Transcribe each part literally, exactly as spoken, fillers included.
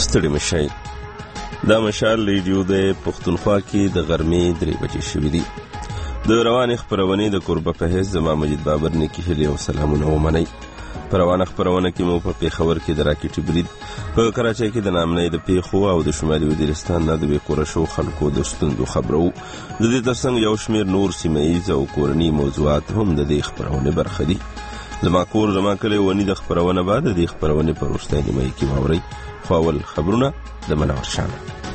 ستړي مشئ. دا مشال ریډیو د پښتونخوا کې د غرمې درې بجې شوي دي. د روانې خپرونې د کوربه په حیث زما مجید بابر نیکي هیلې او سلامونه ومنئ. په روانه خپرونه کې مو په پېښور کې د راکټي برید، په کراچۍ کې د نامنۍ د پیښو او د شمالي وزیرستان نه د بې کوره شو خلکو د ستونزو خبرو. د دې ترڅنګ یو شمېر نور سیمه ییز او کورني موضوعات هم د دې خپرونې برخه دي. زما کور زما کلی ونی د خپرونه بعد د دې خپرونې په وروستۍ نیمایي کې واورئ. خو اول خبرونه د منور شانه.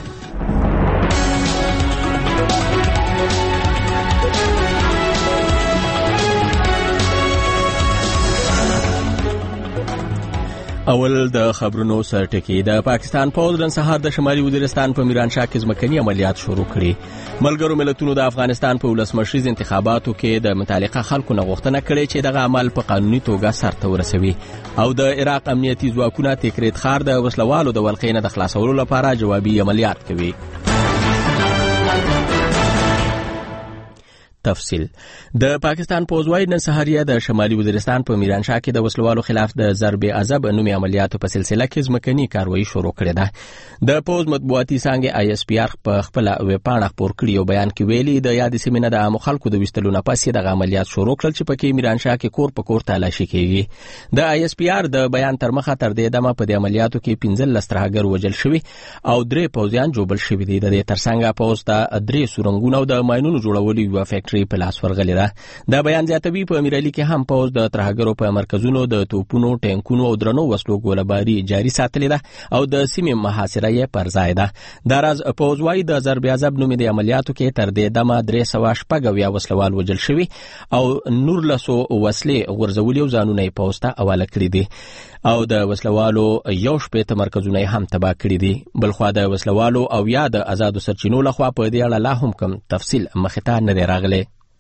اول د خبرونو سرټکی. د پاکستان پوځ نن سهار د شمالي وزیرستان په میرانشاه کې ځمکني عملیات شروع کړي. ملګرو ملتونو د افغانستان په ولسمشریز انتخاباتو کې د متعلقه خلکو نه غوښتنه کړې چې دغه عمل په قانوني توګه سرته ورسوي. او د عراق امنیتي ځواکونه تکریت ښار د وسلوالو د ولقې نه د خلاصولو لپاره جوابي عملیات کوي. تفصیل. د پاکستان پوځ وايي نن سهار د شمالي وزیرستان په میرانشاه کې د وسلوالو خلاف د ضرب عذاب نومي عملیاتو په سلسله کې ځمکني کاروایی شروع کړې ده. د پوځ مطبوعاتي څانګې آی اس پی آر په خپل ویبپاڼه خپور کړي او بیان کې ویلي د یادې سیمې نه د عامو خلکو د ویستلو نه پس دغه عملیات شروع کړل چې پکې میرانشاه کې کور په کور تالاشي کیږي. د آی اس پی آر د بیان تر مخه تر دې دمه په دې عملیاتو کې پنځلس ترهګر وژل شوي او درې پوځیان جوړل شوي دي. د دې ترڅنګ پوځ ته درې سورنګونه او د ماینونو جوړولو یو فیکټري په لاس ورغلی ده. دا بیان زیاتوي په امیرعلي کې هم پوځ د ترهګرو په مرکزونو د توپونو، ټینکونو او درنو وسلو ګولهباري جاري ساتلې ده او د سیمې محاصره یې پر ځای ده. دا راز پوځ وايي د ضرب عذاب نومي د عملیاتو کې تر دې دمه درې سوه شپږ اویا وسلوال وژل شوي او نورلسو وسلې غورځولي او ځانونه یې پوځ ته حواله کړي دي او د وسلوالو یو شپېته مرکزونه یې هم تباه کړي دي. بلخوا د وسلوالو او یا د آزادو سرچینو لخوا په دې اړه لا هم کوم تفصیل مخې ته نه دی راغلی.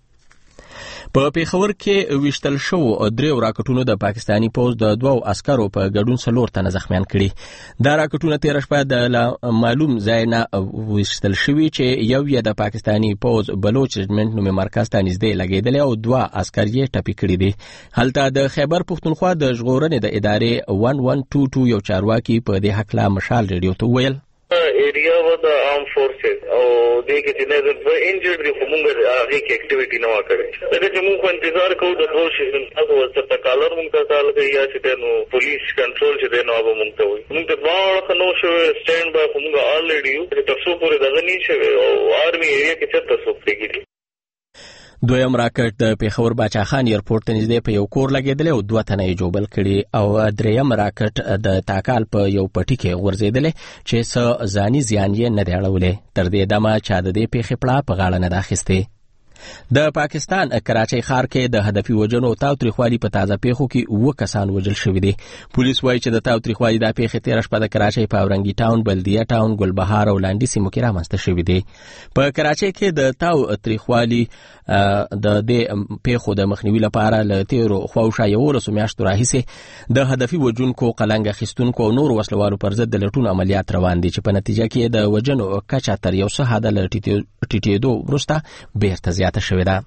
په پیښور کې ویشتل شو درې راکټونو د پاکستانی پوځ د دوو عسکرو په ګډون څلور تنه زخمیان کړي. دا راکټونه تېره شپه د معلوم ځای نه ویشتل شوي چې یو یې د پاکستانی پوځ بلوچ رجمنټ نومي مرکز ته نږدې لګېدلی او دوه عسکر یې ټپي کړي دي. هلته د خیبر پښتونخوا د ژغورنې د ادارې ون ون ټو ټو یو چارواکي په دې هکله مشال ریډیو ته وویل area with the armed forces او دې کې چې نه د انجرډ دی خو موږ هغه کې اکټیویټي نه وکړي. دا چې موږ په انتظار کوو د دوه شي تاسو ورته تکالر موږ ته تعال کوي یا چې نو پولیس کنټرول چې نو به موږ ته وي موږ ته باور کنو شو سټاند بای موږ الریډي یو تاسو پورې دغه نه شي او آرمي ایریا کې چې تاسو پرېږدي. دویم راکټ د پیښور باچا خان ایرپورټ ته نږدې په یو کور لګېدلی او دوه تنه یې جوبل کړي او دریم راکټ د تاکال په یو پټي کې غورځېدلی چې څه ځاني زیان یې نه دی اړولی. تر دې دمه چا د دې پیښې پړه په غاړه نه ده اخیستې. د پاکستان کراچۍ ښار کې د هدفي وژنو او تاوتریخوالي په تازه پیښو کې اووه کسان وژل شوي دي. پولیس وایي چې د تاوتریخوالي دا پیښې تېره شپه د کراچۍ په اورنګي ټاون، بلدیه ټاون، ګلبهار او لانډي سیمو کې رامنځته شوي دي. په کراچۍ کې د تاوتریخوالي د دې پیښو د مخنیوي لپاره له تیرو خواوشا یولسو میاشتو راهیسې د هدفي وژونکو، قلنګ اخیستونکو او نورو وسلوالو پر ضد د لټون عملیات روان دي چې په نتیجه کې د وژنو کچه تر یو څه حده له ټیټېدو وروسته بیرته زیاته شوې ده.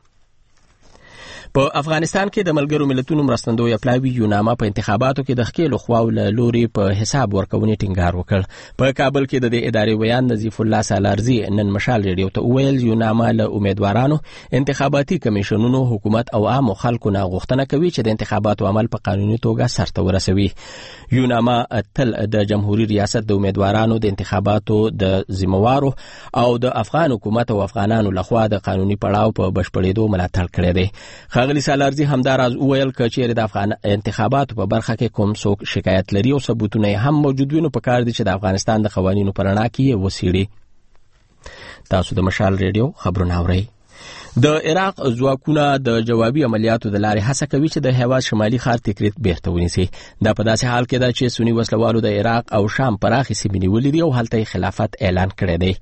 په افغانستان کې د ملګرو ملتونو مرستندوی اپلاوي یونامه په انتخاباتو کې د ښکېلو خواو له لوري په حساب ورکونې ټینګار وکړ. په کابل کې د دې ادارې ویان نظیف الله سالارزي نن مشال ریډیو ته وویل یونامه له امیدوارانو، انتخاباتي کمیشنونو، حکومت او عامو خلکو نه غوښتنه کوي چې د انتخاباتو عمل په قانوني توګه سرته ورسوي. یونامه تل د جمهوریت ریاست د امیدوارانو د انتخاباتو د ذمہوارو او د افغان حکومت او افغانانو لخوا د قانوني پړاو په بشپړېدو ملاتړ کړی دی. ښاغلي سالارزي همداراز وویل که چیرې د افغان انتخاباتو په برخه کې کوم څوک شکایت لري او ثبوتونه هم موجود وي نو پکار دي چې د افغانستان د قوانینو په رڼا کې یې وڅېړي. تاسو د مشال ریډیو خبرونه اورئ. د عراق ځواکونه د جوابي عملیاتو د لارې هڅه کوي چې د هیواد شمالي ښار تکریت بیرته ونیسي. دا په داسې حال کې ده چې سني وسلوالو د عراق او شام پراخې سیمې نیولې دي او هلته یې خلافت اعلان کړی دی.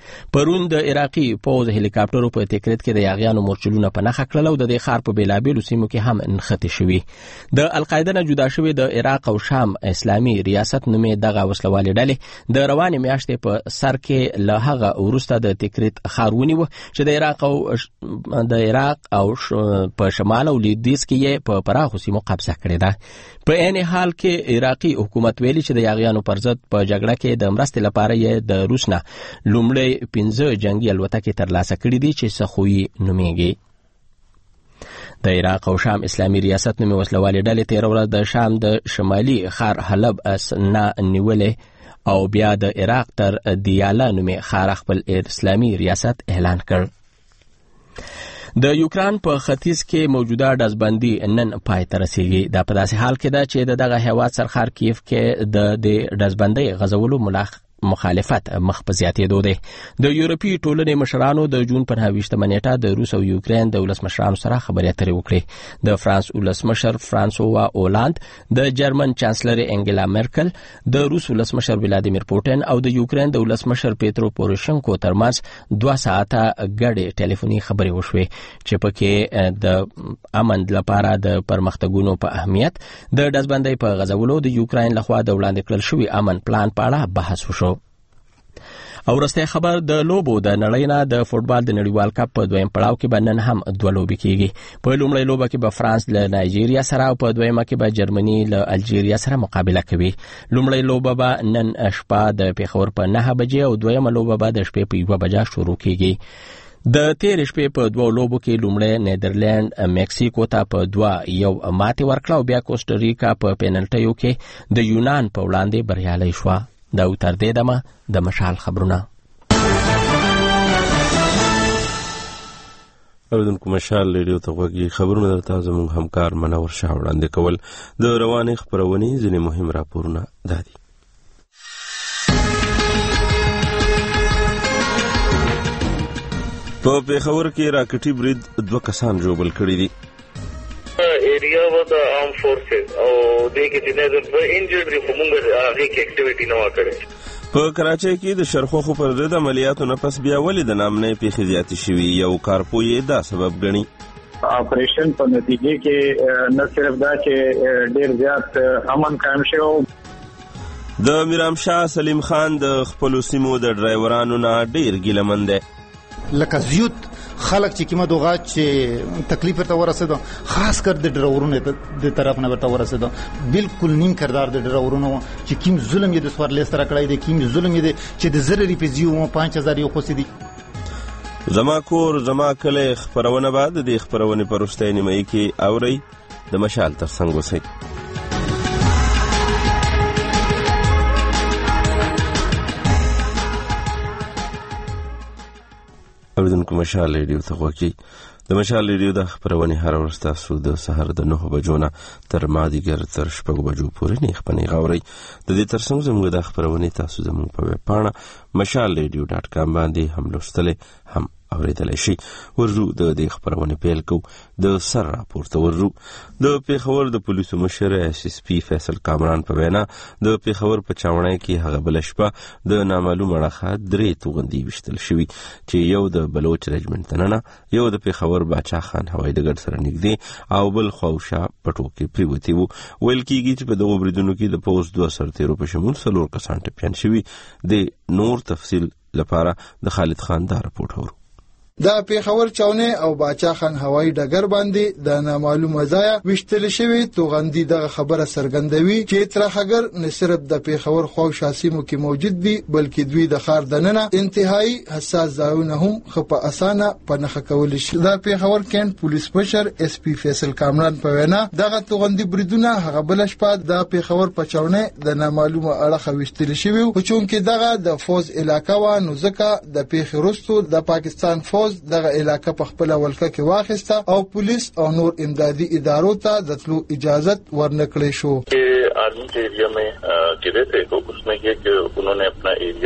پرون د عراقي پوز هلیکاپټرو په تکریت کې د یاغیانو مورچلونه په نخښه کړل او د دې ښار په بیلابیلو سیمو کې هم نښتې شوي. د القاعده نه جدا شوي د عراق او شام اسلامي ریاست نومې دغه وسلوالې ډلې د روانې میاشتې په سر کې له هغه وروسته د تکریت ښار ونیوه چې د عراق او د عراق او په شمال او لویدیځ کې یې په پراخو سیمو قبضه کړې ده. په عین حال کې عراقي حکومت ویلي چې د یاغیانو پر ضد په جګړه کې د مرستې لپاره یې د روس نه لومړی پنځه جنگي الوتکې ترلاسه کړې دي چې سخوي نومیږي. د عراق او شام اسلامي ریاست نومې وسلوالې ډلې تېره ورځ د شام د شمالي ښار حلب نه نیولې او بیا د عراق تر دیاله نومې ښار خپل اسلامي ریاست اعلان کړ. د یوکران په ختیځ کې موجوده ډزبندي نن پای ته رسیږي. دا په داسې حال کې ده چې د دغه هیواد سرښار کیف کې د دې ډزبندۍ غځولو ملاخ مخالفت مخ په زیاتېدو دی. د یورپي ټولنې مشرانو د جون په نهه ویشتمه نیټه د روس او یوکرین د ولسمشرانو سره خبرې اترې وکړې. د فرانس ولسمشر فرانسوا اولاند، د جرمن چانسلر انګلا مرکل، د روس ولسمشر ولادیمیر پوتین او د یوکرین د ولسمشر پیترو پوروشنکو ترمنځ دوه ساعته ګډې ټلیفوني خبرې وشوې چې پکې د امن لپاره د پرمختګونو په اهمیت، د ډزبندۍ په غځولو، د یوکرین لخوا د وړاندې کړل شوي امن پلان په اړه بحث وشو. او وروستی خبر د لوبو د نړۍ نه د فوټبال د نړیوال کپ په دویم پړاو کې به نن هم دوه لوبې کیږي. په لومړۍ لوبه کې به فرانس له نایجیریا سره او په دویمه کې به جرمني له الجیریا سره مقابله کوي. لومړۍ لوبه به نن شپه د پیښور په نهه بجې او دویمه لوبه به د شپې په یوه بجه شروع کیږي. د تېرې شپې په دوه لوبو کې لومړی نیدرلند میکسیکو ته په دوه یو ماتې ورکړه او بیا کوسټاریکا په پینلټیو کې د یونان په وړاندې بریالۍ شوه. دا تر دې دمه د مشال خبرونه. اوریدونکو مشال ریډیو ته غوږی خبرونه درته زموږ همکار منور شاه وړاندې کول. د روانې خپرونې ځینې مهم راپورونه دا دي. په پیښور کې راکټي برید دوه کسان ژوبل کړي دي. ایریا و د آرم فورسز او دې کې چې نه د انجرډ کومه هغه کې اکټیویټي نه وکړي. په کراچۍ کې د شرخوخو پر ضد عملیاتو نه پس بیا ولې د نامنې پیښې زیاتې شوي، یو کارپوی دا سبب ګڼي. اپریشن په نتیجه کې نه صرف دا چې ډېر زیات امن قائم شو. د میرام شاه سلیم خان د خپل سیمو د ډرایورانو نه ډېر ګیلمن دی. لکه زیات خلک چې کومه دوغه چې تکلیف ورته ورسېده، خاص کر د ډرورونو د طرف نه ورته ورسېده، بالکل نیم کردار د ډرورونو چې کوم ظلم یې د سوارلۍ سره کړی دی، کوم ظلم یې چې د زر روپۍ زیو پنځه هزار یو خوسي دي. زما کور زما کلی خبرونه بعد د خبرونې په وروستۍ نیمایي کې اورئ. د مشال ترڅنګ اوسئ. اوریدونکو مشال ریډیو ته غوږی. د مشال ریډیو د خبرونې هر ورځ تاسو د سهار د نهه بجو نه تر مازدیګر تر شپږ بجو پورې نه خبرونه غوړئ. د دې ترڅنګ زموږ د خبرونې تاسو زموږ په ویب پاڼه مشال ریډیو ډاټ کام باندې هم لوستلی هم اوریدلی شي. ورځو د دې خبرونې پیل کوو. د سر راپورته ورځو. د پیښور د پولیسو مشر ایس ایس پی فیصل کامران په وینا د پیښور په چاوڼۍ کې هغه بله شپه د نامعلوم اړخه درې توغندي ویشتل شوي چې یو د بلوچ رجمنټ دننه، یو د پیښور باچا خان هوایي ډګر سره نږدې او بل خواوشا پټو کې پریوتي وو. ویل کېږي چې په دغو بریدونو کې د پوځ دوه سرتیرو په شمول څلور کسان ټپیان شوي. د نور تفصیل لپاره د خالد خان دا رپورټ اورو. د پیښور چاونې او باچا خان هوایي ډګر باندې د نامعلومه ځایه ویشتل شوي توغندي دغه خبره څرګندوي چې ترهګر نه صرف د پیښور خواوشا سیمو کې موجود دي بلکې دوی د ښار دننه انتهایی حساس ځایونه هم ښه په اسانه په نښه کولی شي. د پیښور کینټ پولیس مشر ایس پی فیصل کامران په وینا دغه توغندي بریدونه هغه بله شپه د پیښور په چاونې د نامعلومه اړخه ویشتل شوي وو، چونکې دغه د فوز علاقه وه نو ځکه د پیښې وروستو د پاکستان فوز دغه علاقه په خپل ولکه کې واخیسته او پولیس او نور امدادي ادارو ته د تلو اجازت ورنکړې شو. Army के area में गिरे थे तो उसमें ये कि उन्होंने अपना एरिया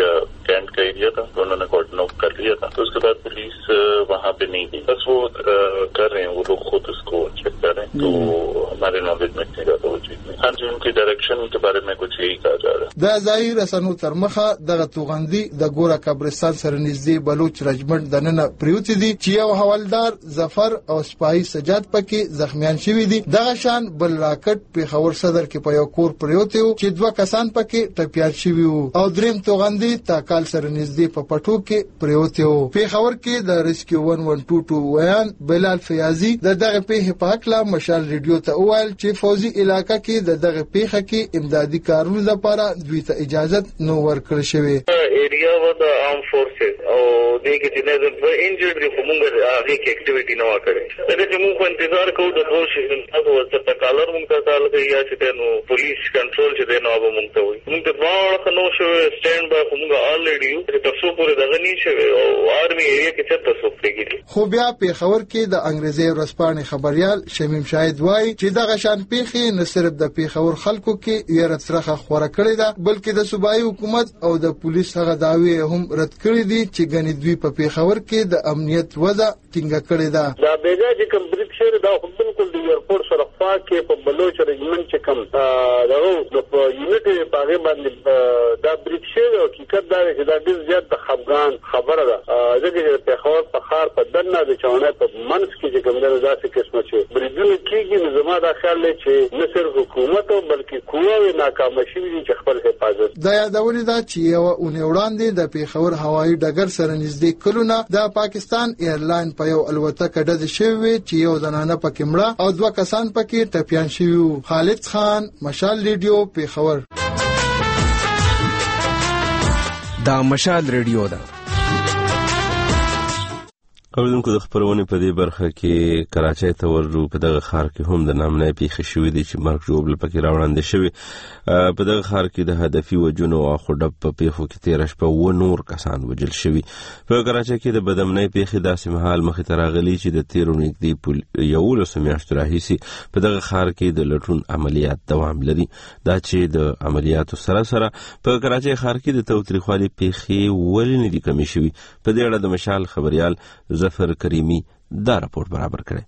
कैंट का एरिया था, तो उन्होंने कोर्ट नॉक कर लिया था। तो उसके बाद पुलिस वहाँ पे नहीं थी, बस वो कर रहे हैं, वो लोग खुद उसको चेक कर रहे हैं। तो हमारे नॉलेज में इतनी ज्यादा वो चीज नहीं। हाँ जी, उनकी डायरेक्शन के बारे में कुछ यही कहा जा रहा है। د ځایي رسنو تر مخه دغه توغندي د ګوره قبرستان سره نږدې بلوچ رجمنټ دننه پریوتی دي چې یو حوالدار ظفر او سپاهي سجاد پکې زخمیان شوي دي. دغه شان بل راکټ پیښور صدر کې په یو کور پریوتی وو چې دوه کسان پکې ټپيان شوي وو او دریم توغندي تاکال سره نږدې په پټو کې پریوتی وو. پیښور کې د ریسکیو ون ون ټو ټو ویان بلال فیاضي د دغه پیښې په اړه مشال ریډیو ته وویل چې فوزي علاقې کې د دغه پیښه کې امدادي کارونو لپاره دوی ته اجازه نو ورکړل شوې. ایریا و د آرم فورسز او دغه چې نه د انجرډ دی کومه هغه کې اکټیویټي نه وکړي. دا چې موږ انتظار کوو د دوه شي تاسو ورته تکالر موږ ته تعلق یا چې نو پولیس کنټرول چې نو به موږ ته وي. موږ ته باور نو شو سټاند بای موږ الریډي چې تاسو پورې دغه نه شوي او آرمي ایریا کې چې تاسو پرېږدي. خو بیا په خبر کې د انګریزي ورځپاڼې خبريال شمیم شاهد وایي چې دغه شان پیښې نه صرف د پیښور خلکو کې یره څرخه خوره کړې ده، بلکې د صوبایي حکومت او د پولیس هغه دعوی هم رد کړی دي چې غني دوی په پیښور کې د امنیت وضع ټینګه کړې ده. دا بیګا چې کوم بریک شهر دا بالکل د ایرپورټ سره خوا کې په بلوچ رجمنټ چې کوم دغه د یونټ په هغه باندې دا بریک شهر او حقیقت دا چې دا ډیر زیات د خفګان خبره ده. ځکه چې پیښور په خار په دنه د چاونه په منځ کې چې کوم داسې قسمه چې بریدونه کېږي، نو زما دا خیال دی چې نه صرف حکومت بلکې قواوې ناکامه شوي دي چې خپل حفاظت. دا یادونه ده چې یو اونۍ وړاندې د پیښور هوایي ډګر سره نږدې کلونه د پاکستان ایرلاین په یو الوتکه ډز شوی چې یو زنانه پکې مړه او دوه کسان پکې ټپيان شوي وو. خالد خان، مشال ریډیو، پیښور. دا مشال ریډیو ده. اوریدونکو د خبرونه په دې برخه کې کراچۍ ته ورو په دغه ښار کې هم د نامنې پیښې شوې دي چې مرګ جوړ پکې راوړاندې شوی. په دغه ښار کې د هدفي وجونو او خډب په پیښو کې تیر شپه و نور کسان وجل شوی. په کراچۍ کې د بدامنۍ پیښې داسې مهال مخې ته راغلي چې د تیرو نږدې یو لس میاشتو راهیسې په دغه ښار کې د لټون عملیات دوام لري. دا چې د عملیاتو سره سره په کراچۍ ښار کې د تاوتریخوالي پیښې ولې نه دي کمې شوي. په دې اړه د مشال خبريال ظفر کریمی دا راپور برابر کړي.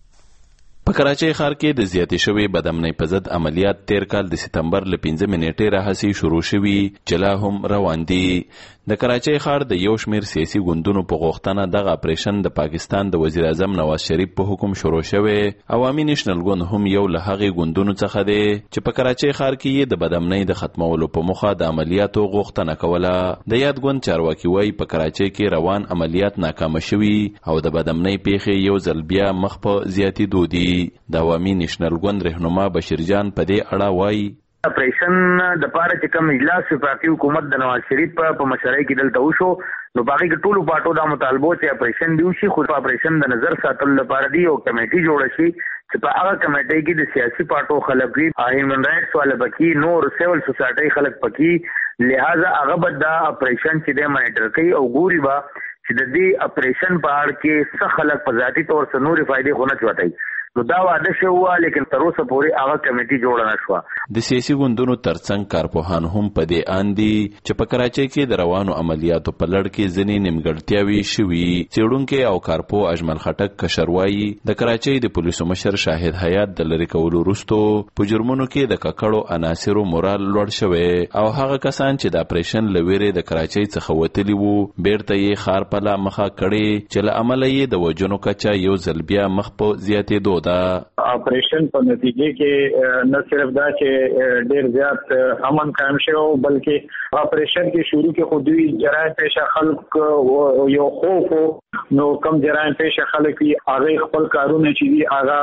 په کراچۍ ښار کې د زیاتې شوې بدامنۍ په ضد عملیات تیر کال د سپتمبر له پنځمې نیټې راهیسې شروع شوي چې لا هم روان دي. د کراچۍ ښار د یو شمېر سیاسي ګوندونو په غوښتنه دغه اپریشن د پاکستان د وزیر اعظم نواز شریف په حکم شروع شوی. عوامي نیشنل ګوند هم یو له هغې ګوندونو څخه دی چې په کراچۍ ښار کې یې د بدامنۍ د ختمولو په موخه د عملیاتو غوښتنه کوله. د یاد ګوند چارواکي وایي په کراچۍ کې روان عملیات ناکامه شوي او د بدامنۍ پیښې یو ځل بیا مخ په زیاتېدو دي. د عوامي نیشنل ګوند رهنما بشیرجان په دې اړه وایي اپریشن د پاره چې کوم اجلاس وفاقي حکومت د نواز شریف په مشرۍ کې دلته وشو، نو باقي ټولو پټو دا مطالبه چې اپریشن دی شي، خو اپریشن د نظر ساتلو لپاره دی او کمیټي جوړ شي چې په هغه کمیټي کې د سیاسي پټو خلک وي، هیومن رائټس والا پکې، نور سیول سوسایټي خلک پکې، لہذا هغه به دا اپریشن چې د مانیټر کوي او ګوري با چې د دې اپریشن په اړه کې څه خلک په ذاتي تور سره نور فائدې خو نه چوتای. نو دا واده شو لیکن تر اوسه پورې هغه کمیټي جوړ نه شو. د سیاسي ګوندونو ترڅنګ کارپوهان هم په دې اندي چې په کراچۍ کې د روانو عملیاتو په لړ کې ځینې نیمګړتیاوې شوي. څېړونکي او کارپو اجمل خټک کشروایي د کراچۍ د پولیسو مشر شاهد حیات د لرې کولو وروسته په جرمونو کې د ککړو عناصرو مورال لوړ شوی او هغه کسان چې د اپریشن له ویرې د کراچۍ څخه وتلي وو بیرته یې ښار په لا مخه کړي چې له امله یې د وژنو کچه یو ځل بیا مخ په زیاتېدو ده. آپریشن په نتیجه کې نه صرف دا چې ډېر زیات امن قائم شو، بلکې آپریشن کې شروع کې خودي جرایم پیشه خلک یو خوف نو کم جرایم پیشه خلک هغه خپل کارونه چې دي هغه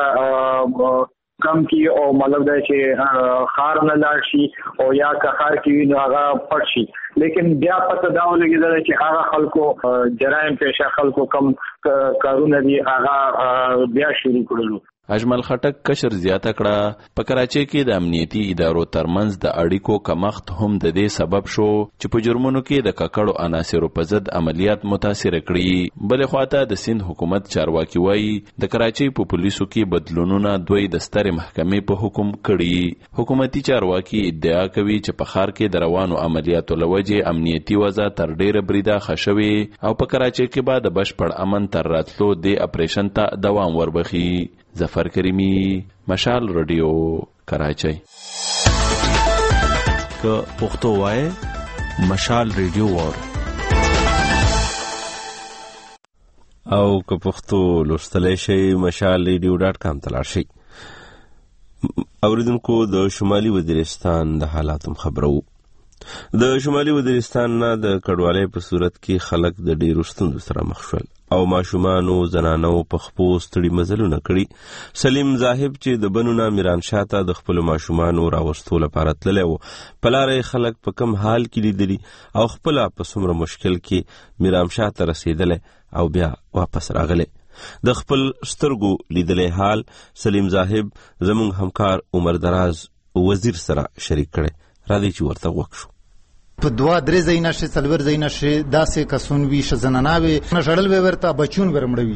کم کی او مطلب دا چې خار نه لاړ شي او یا که خار کې نو هغه پټ شي. لیکن بیا پته دا ولګیدل چې هغه خلکو جرایم پیشه خلکو کم کارونه دي هغه بیا شروع کړل. اجمل خټک کشر زیاته کړه په کراچۍ کې د امنیتي ادارو ترمنځ د اړیکو کمښت هم د دې سبب شو چې په جرمونو کې د ککړو عناصرو په ضد عملیات متاثر کړي. بلې خواته د سند حکومت چارواکي وایي د کراچۍ په پولیسو کې بدلونونه دوی د سترې محکمې په حکم کړي. حکومتي چارواکي ادعا کوي چې په ښار کې د روانو عملیاتو له وجې امنیتي وضع تر ډیره بریده ښه شوې او په کراچۍ کې به د بشپړ امن تر راتلو دې اپریشن ته دوام وربخي. ظفر کریمی، مشال رادیو، کراچۍ. که پښتو وای مشال ریډیو وور او که پښتو لوستلی شي مشال ریډیو ډاټ کام ته لاړ شئ. اوریدونکو د شمالي وزیرستان د حالاتو خبرو. د شمالي وزیرستان نه د کډوالۍ په صورت کې خلک د ډیرو ستونزو سره مخ شول او ماشومانو زنانو په خپو ستړي مزلونه کړي. سلیم زاهب چې د بنو نه میرانشاه ته د خپلو ماشومانو راوستو لپاره تللی و، په لاره خلک په کم حال کې لیدلي او خپله په څومره مشکل کې میرانشاه ته رسېدلی او بیا واپس راغلی. د خپل سترګو لیدلی حال سلیم زاهب زموږ همکار عمر دراز وزیر سره شریک کړی. راځئ چې ورته غوږ شو. په دوا درې ځایونه شي څلور ځایونه شي داسې کسون وي ښځنانه وي نه ژړل به ورته بچون به مړه وي.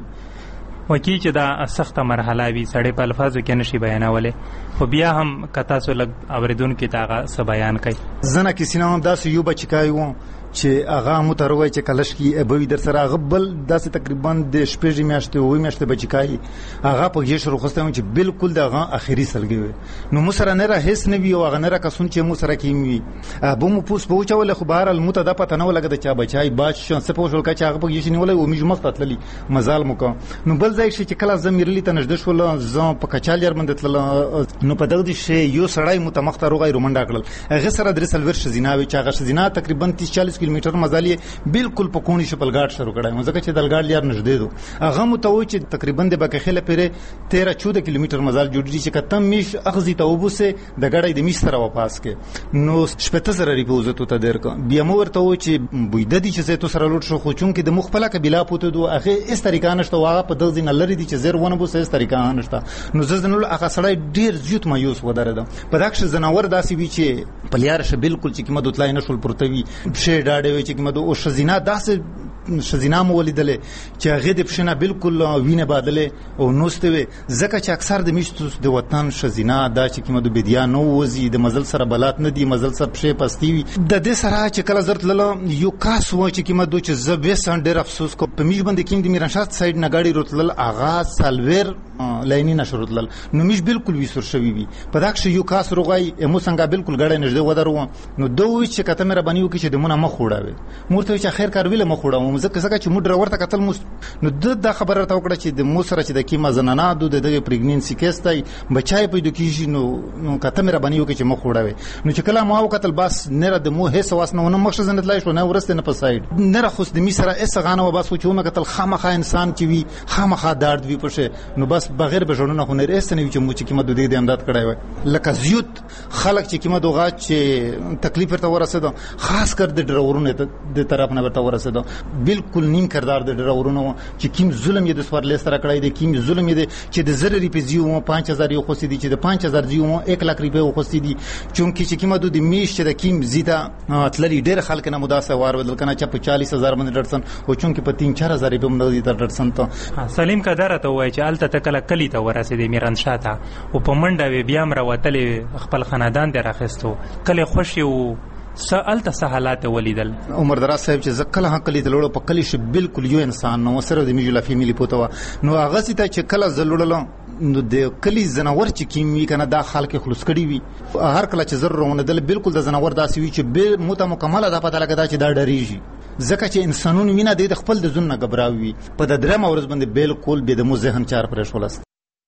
وکی چې دا سخته مرحله وي سړی په الفاظو کې نشي بیانولی، خو بیا هم که تاسو لږ اورېدونکي ته هغه څه بیان کوي. زه نه کسې نه هم داسې یو بچکای و چې هغه مو ته روی چې کلش کې به وي در سره هغه بل داسې تقریبا د شپږ میاشتې اووه میاشتې بچکای هغه په یې شروع خوسته چې بالکل د هغه اخري سلګي وي. نو مو سره نه را هیڅ نه وي او هغه نه را کسون چې مو سره کې وي به مو پوس په وچول. خو بهر المو ته دا پته نه ولګه چې بچای باج شان څه په شول چې هغه په یې نیولای او میج مخ ته تللی مزال مو کو. نو بل ځای چې کله زمیرلی ته نږدې شول زه په کچال یار باندې تل نو په دغه شی یو سړی متمخ ته روغای رومنډا کړل. هغه سره درې سلور شزینا وي چې هغه شزینا تقریبا تیس چالیس کیلومتر مزالي بالکل په کونی شپل گاډ شروع کړای. مزه چې دلګاډ یار نږدې دو هغه متوي چې تقریبا د بکخله پیره تیرہ چودہ کیلومتر مزال جوړی چې کتم میش اخذي ته وبسه د غړې د میش سره واپس کې نو شپته سره ریپوزه ته در کا بیا مو ورته و چې بویده دي چې ته سره لوټ شو خو چون کې د مخفله قبيله پوته دو هغه اس طریقه نشته واغه په دغه نه لري دي چې زیر ونه بوسه اس طریقه نشته. نو زه نو هغه سړی ډیر زیات مایوس ودرده په داخل زناور داسي وی چې پلیار شه بالکل چې کمه دوتلای نشول پروتوي شه ډاډه وی چې کمه او شزینا داسې شزینا مو ولیدله چې هغه د پښنه بالکل وینه بادله او نوسته وي ځکه چې اکثر د میشتو د وطن شزینا دا چې کمه د بدیا نو وزي د مزل سره بلات نه دی مزل سره پښې پستی وي د دې سره چې کله زرت لاله یو کاس و چې کمه دوی چې زبې سندر افسوس کو په میش باندې کیم د میرانشاه سایډ نه گاډي روتل اغا سالویر لاینی نشروتل نو میش بالکل وی سر شوی وي په داخ یو کاس روغای مو څنګه بالکل گاډي نږدې ودرو نو دوی چې کته مې ربانیو کې چې دمونه مخ وړاوي مورته چې خیر کار ویله مخ وړاو مزه څنګه چې موډ ورته قتل مو نو د خبره تا وکړه چې د مو سره چې د کیما زنانه د دغه پریګننسي کېستای بچای په د کیږي نو نو کته مې ربانیو کې چې مخ وړاوي نو چې کله مو قتل بس نه د مو هیڅ واسنه ونه مخ زنه تلای شو نه ورسته نه په سایډ نه رخص د می سره اس غانه و بس چې مو قتل خامخا انسان چې وی خامخا درد وی پشه نو بس بغیر به جوړونه خو نه رسته نه چې مو چې کیما د دې امداد کړای وای لکه زیوت خلک چې کیما دوغه چې تکلیف ورته ورسېده خاص کر د ډرورونه د طرف نه ورته ورسېده بالکل نیم کردار د ډرورونه چې کیم ظلم یې د سوار لیستر کړای دی کیم ظلم یې چې د زر ریپې زیو پانچ هزار یو خوسې دي چې د پانچ هزار زیو یک لک ریپې خوسې دي چونکی چې کیما د میش چې د کیم زیدا تللی ډېر خلک نه مداسه وار ودل کنه چې په چالیس هزار باندې ډرسن او چونکی په تین چار هزار ریپې باندې د ډرسن ته سلیم کدار ته وای چې الته تکله کلی ته ورسېد میرانشاه ته او په منډه بیا مر وتلې خپل خاندان دی راخستو کله خوشي او سالته سہالات ولیدل. عمر دراز صاحب چې زکل هکلی دلوړو په کلی ش بالکل یو انسان نو سره د میجلا فیملی پوتوا نو هغه سیته چې کله زلوړل نو د کلی زناور چې کیمی کنه دا خلک خلص کړي وي هر کله چې زر رونه دل بالکل د زناور داسي وي چې به مت مکمل دا پته لګدا چې دا ډریږي ځکه چې انسانون وینه د خپل د ځن نه غبراوي په د درم اورز باندې بالکل به د مو ذهن چار پرې شولست.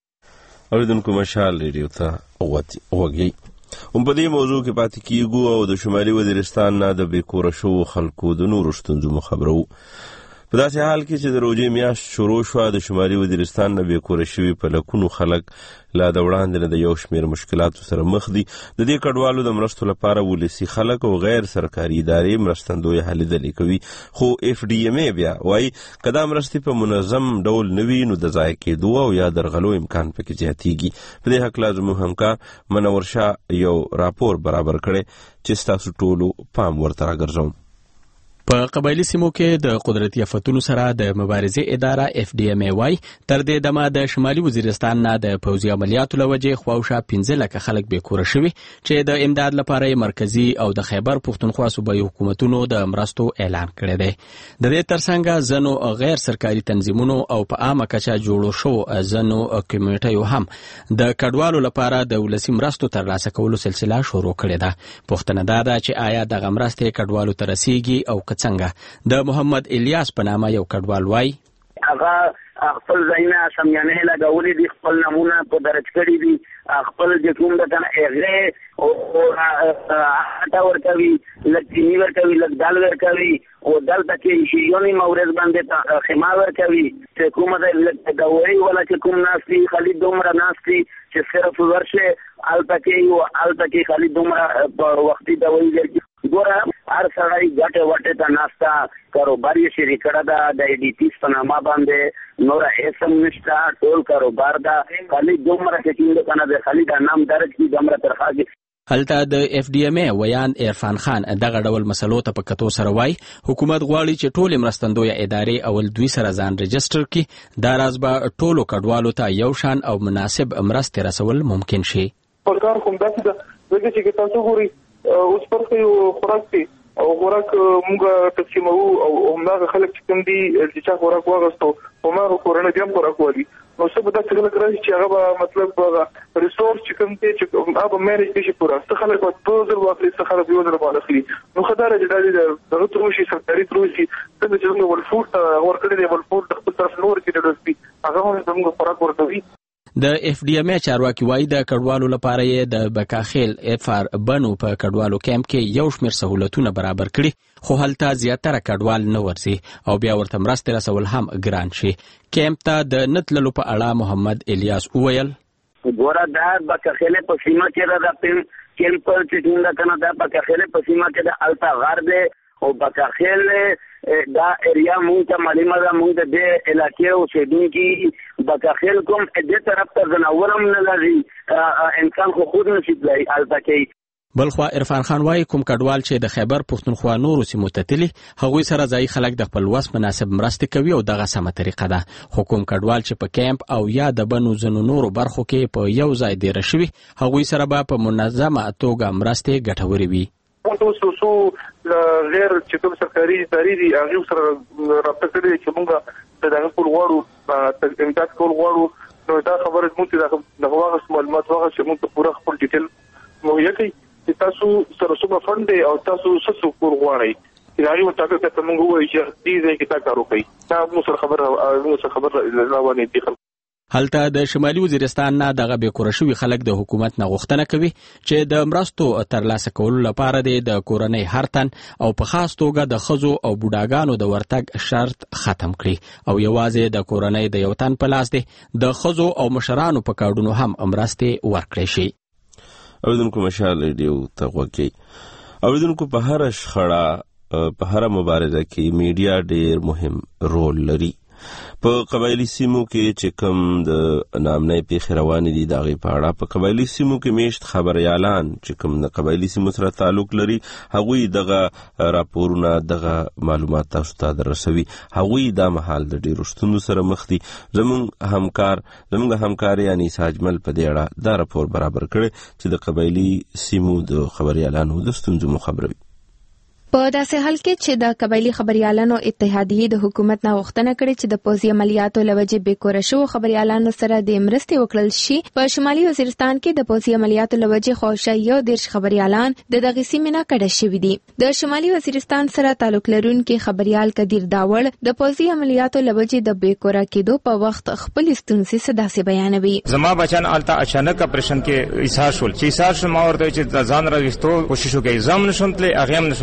اوریدونکو مشال ریډیو ته اوتی اوږي هم په دې موضوع کې پاتې کیږو او د شمالي وزیرستان نه د بیکوره شو خلکو د نورو ستونزو خبرو. په داسې حال کې چې د روژې میاشت شروع شوه د شمالي وزیرستان نه بېکوره شوي په لکونو خلک لا د وړاندې نه د یو شمېر مشکلاتو سره مخ دي. د دې کډوالو د مرستو لپاره ولسي خلک او غیر سرکاري ادارې مرستندویه هلې ځلې کوي، خو اف ډي ایم ای بیا وایي که دا مرستې په منظم ډول نه وي نو د ضایع کېدو او یا درغلو امکان پکې زیاتېږي. په دې هکله زموږ همکار منور شاه یو راپور برابر کړی چې ستاسو ټولو پام ورته راګرځوم. په قبایلی سیمو کې د قدرتي آفتونو سره د مبارزې اداره اف ډي ایم ای وايي تر دې دمه د شمالي وزیرستان نه د پوځي عملیاتو له وجې خواوشا پنځه لکه خلک بېکوره شوي چې د امداد لپاره مرکزي او د خیبر پښتونخوا صوبایي حکومتونو د مرستو اعلان کړی دی. د دې ترڅنګ ځینو غیر سرکاري تنظیمونو او په عامه کچه جوړو شو ځینو کمیټیو هم د کډوالو لپاره د ولسي مرستو ترلاسه کولو سلسله شروع کړې ده. پوښتنه دا ده چې آیا دغه مرستې کډوالو ته رسیږي او څنګه؟ د محمد الیاس په نامه یو کډوال وایي هغه خپل ځایونه سمیانې لګولې دي، خپل نمونه په درج کړي دي، خپل د کوم د کنه هغه او اټا ورکوي، لږ چینی ورکوي، لږ دال ورکوي او دلته کې شیونی مورز باندې خما ورکوي چې کومه د دوی ولا چې کوم ناسي خالي دومره ناسي چې صرف ورشه الته کې او الته کې خالي دومره په وختي دوی ورکوي. ګوره هر سړی ګټه وټه ته ناستا کاروبار یې شری کړه دا د ای ډي پی په نامه باندې نور هیڅ نشته، ټول کاروبار دا خالي دومره چې کیند کنه د خالي دا نام درج کی دومره ترخاږي. هلته د اف ډي ایم ای ویان عرفان خان دغه ډول مسلو ته په کتو سره وایي حکومت غواړي چې ټول مرستندویه ادارې اول دوی سره ځان رجسټر کړي، دا راز به ټولو کډوالو ته یو شان او مناسب مرستې رسول ممکن شي. پرکار کوم داسې ده ځکه چې تاسو ګورئ اوس پرته یو خوراک دی او خوراک موږ تقسیمو او همدغه خلک چې کوم دي چې چا خوراک واغستو هماغه کورونه بیا خوراک والي نو څه به داسې خلک راشي چې هغه به مطلب ریسورس چې کوم دی چې هغه به مینج شي پوره څه خلک به دوه ځل واخلي څه خلک یو ځل واخلي نو خدای چې دا دې دغه تروشي سرکاري تروشي څنګه چې موږ ولفورت ورکړي دی ولفورت د خپل طرف نور کې دروسي هغه هم موږ خوراک ورکوي. د اف ډي ایم ای چارواکي وایي د کډوالو لپاره یې د بکاخیل اف ار بنو په کډوالو کیمپ کې یو شمېر سهولتونه برابر کړي، خو هلته زیاتره کډوال نه ورځي او بیا ورته مرستې رسول هم ګران شي. کیمپ ته د نه تللو په اړه محمد الیاس وویل ګوره دا بکاخیل په سیمه کې دا کیمپ چې څنګه کنه دا بکاخیل په سیمه کې د التا غار دی او بکاخیل دا ایریا مونږ ته معلومه ده مونږ د دې علاقې اوسېدونکي بکاخیل کوم دې طرف ته ځناور هم نه لري، انسان خو خود نشي تللی هلته کې. بلخوا عرفان خان وایي کوم کډوال چې د خیبر پښتونخوا نورو سیمو ته تلي هغوی سره ځایي خلک د خپل وس مناسب مرستې کوي او دغه سمه طریقه ده، خو کوم کډوال چې په کیمپ او یا د بنو ځینو نورو برخو کې په یو ځای دیره شوي هغوی سره به په منظمه توګه مرستې ګټورې وي. تاسو سو غیر چې کوم سرکاري ادارې دي هغه سره رابطه کړې چې موږ د هغه کول غواړو امداد کول غواړو نو دا خبره موږ ته د هغه معلومات واغ چې موږ پوره خپل ډیټیل مهیا کړئ چې تاسو سره څومره فند دی او تاسو څه کول غواړئ چې هغه مطابق ته موږ وایو چې دې ځای کې تا کار وکړئ. دا موږ سره خبره موږ سره خبره روانه دي. هلته د شمالي وزیرستان نه دغه بېکوره شوي خلک د حکومت نه غوښتنه کوي چې د مرستو ترلاسه کولو لپاره د کورنۍ هر تن او په خاص توګه د ښځو او بوډاګانو د ورتګ شرط ختم کړي او یوازې د کورنۍ د یو تن په لاس دی د ښځو او مشرانو په کارډونو هم مرستې ورکړی شي. اوریدونکو مشال ریډیو ته غوږ کړئ. اوریدونکو په هره شخړه په هره مبارزه کې میډیا ډېر مهم رول لري. په قبایلی سیمو کې چې کوم د نامنۍ پیښې روانې دي د هغې په اړه په قبایلی سیمو کې میشت خبریالان چې کوم د قبایلی سیمو سره تعلق لري هغوی دغه راپورونه دغه معلومات تاسو ته دررسوي. هغوی دا مهال د ډېرو ستونزو سره مخ دي. زموږ همکار زموږ همکار یعنی ساجمل په دې اړه دا راپور برابر کړی چې د قبایلی سیمو د خبریالانو د ستونزو مخبروي. په داسې حال کې چې د قبایلی خبريالانو اتحادیې د حکومت نه غوښتنه کړې چې د پوځي عملیاتو لوجې بېکوره شوو خبريالانو سره د مرستې وکړل شي، په شمالي وزیرستان کې د پوځي عملیاتو لوجې خوښه یو دیرش خبريالان د دغه سیمې نه کډه شوي دي. د شمالي وزیرستان سره تعلق لرونکي خبريال قدیر داوړ د پوځي عملیاتو لوجې د بېکوره کېدو په وخت خپل ستونزې سداسې بیانوي. زما بچان الته اچانک اپریشن کې ایثار شول چې ایثار شو ما ورته چې ځان راوستو کوشش وکړي زم نشم تللی هغه هم نشو تللی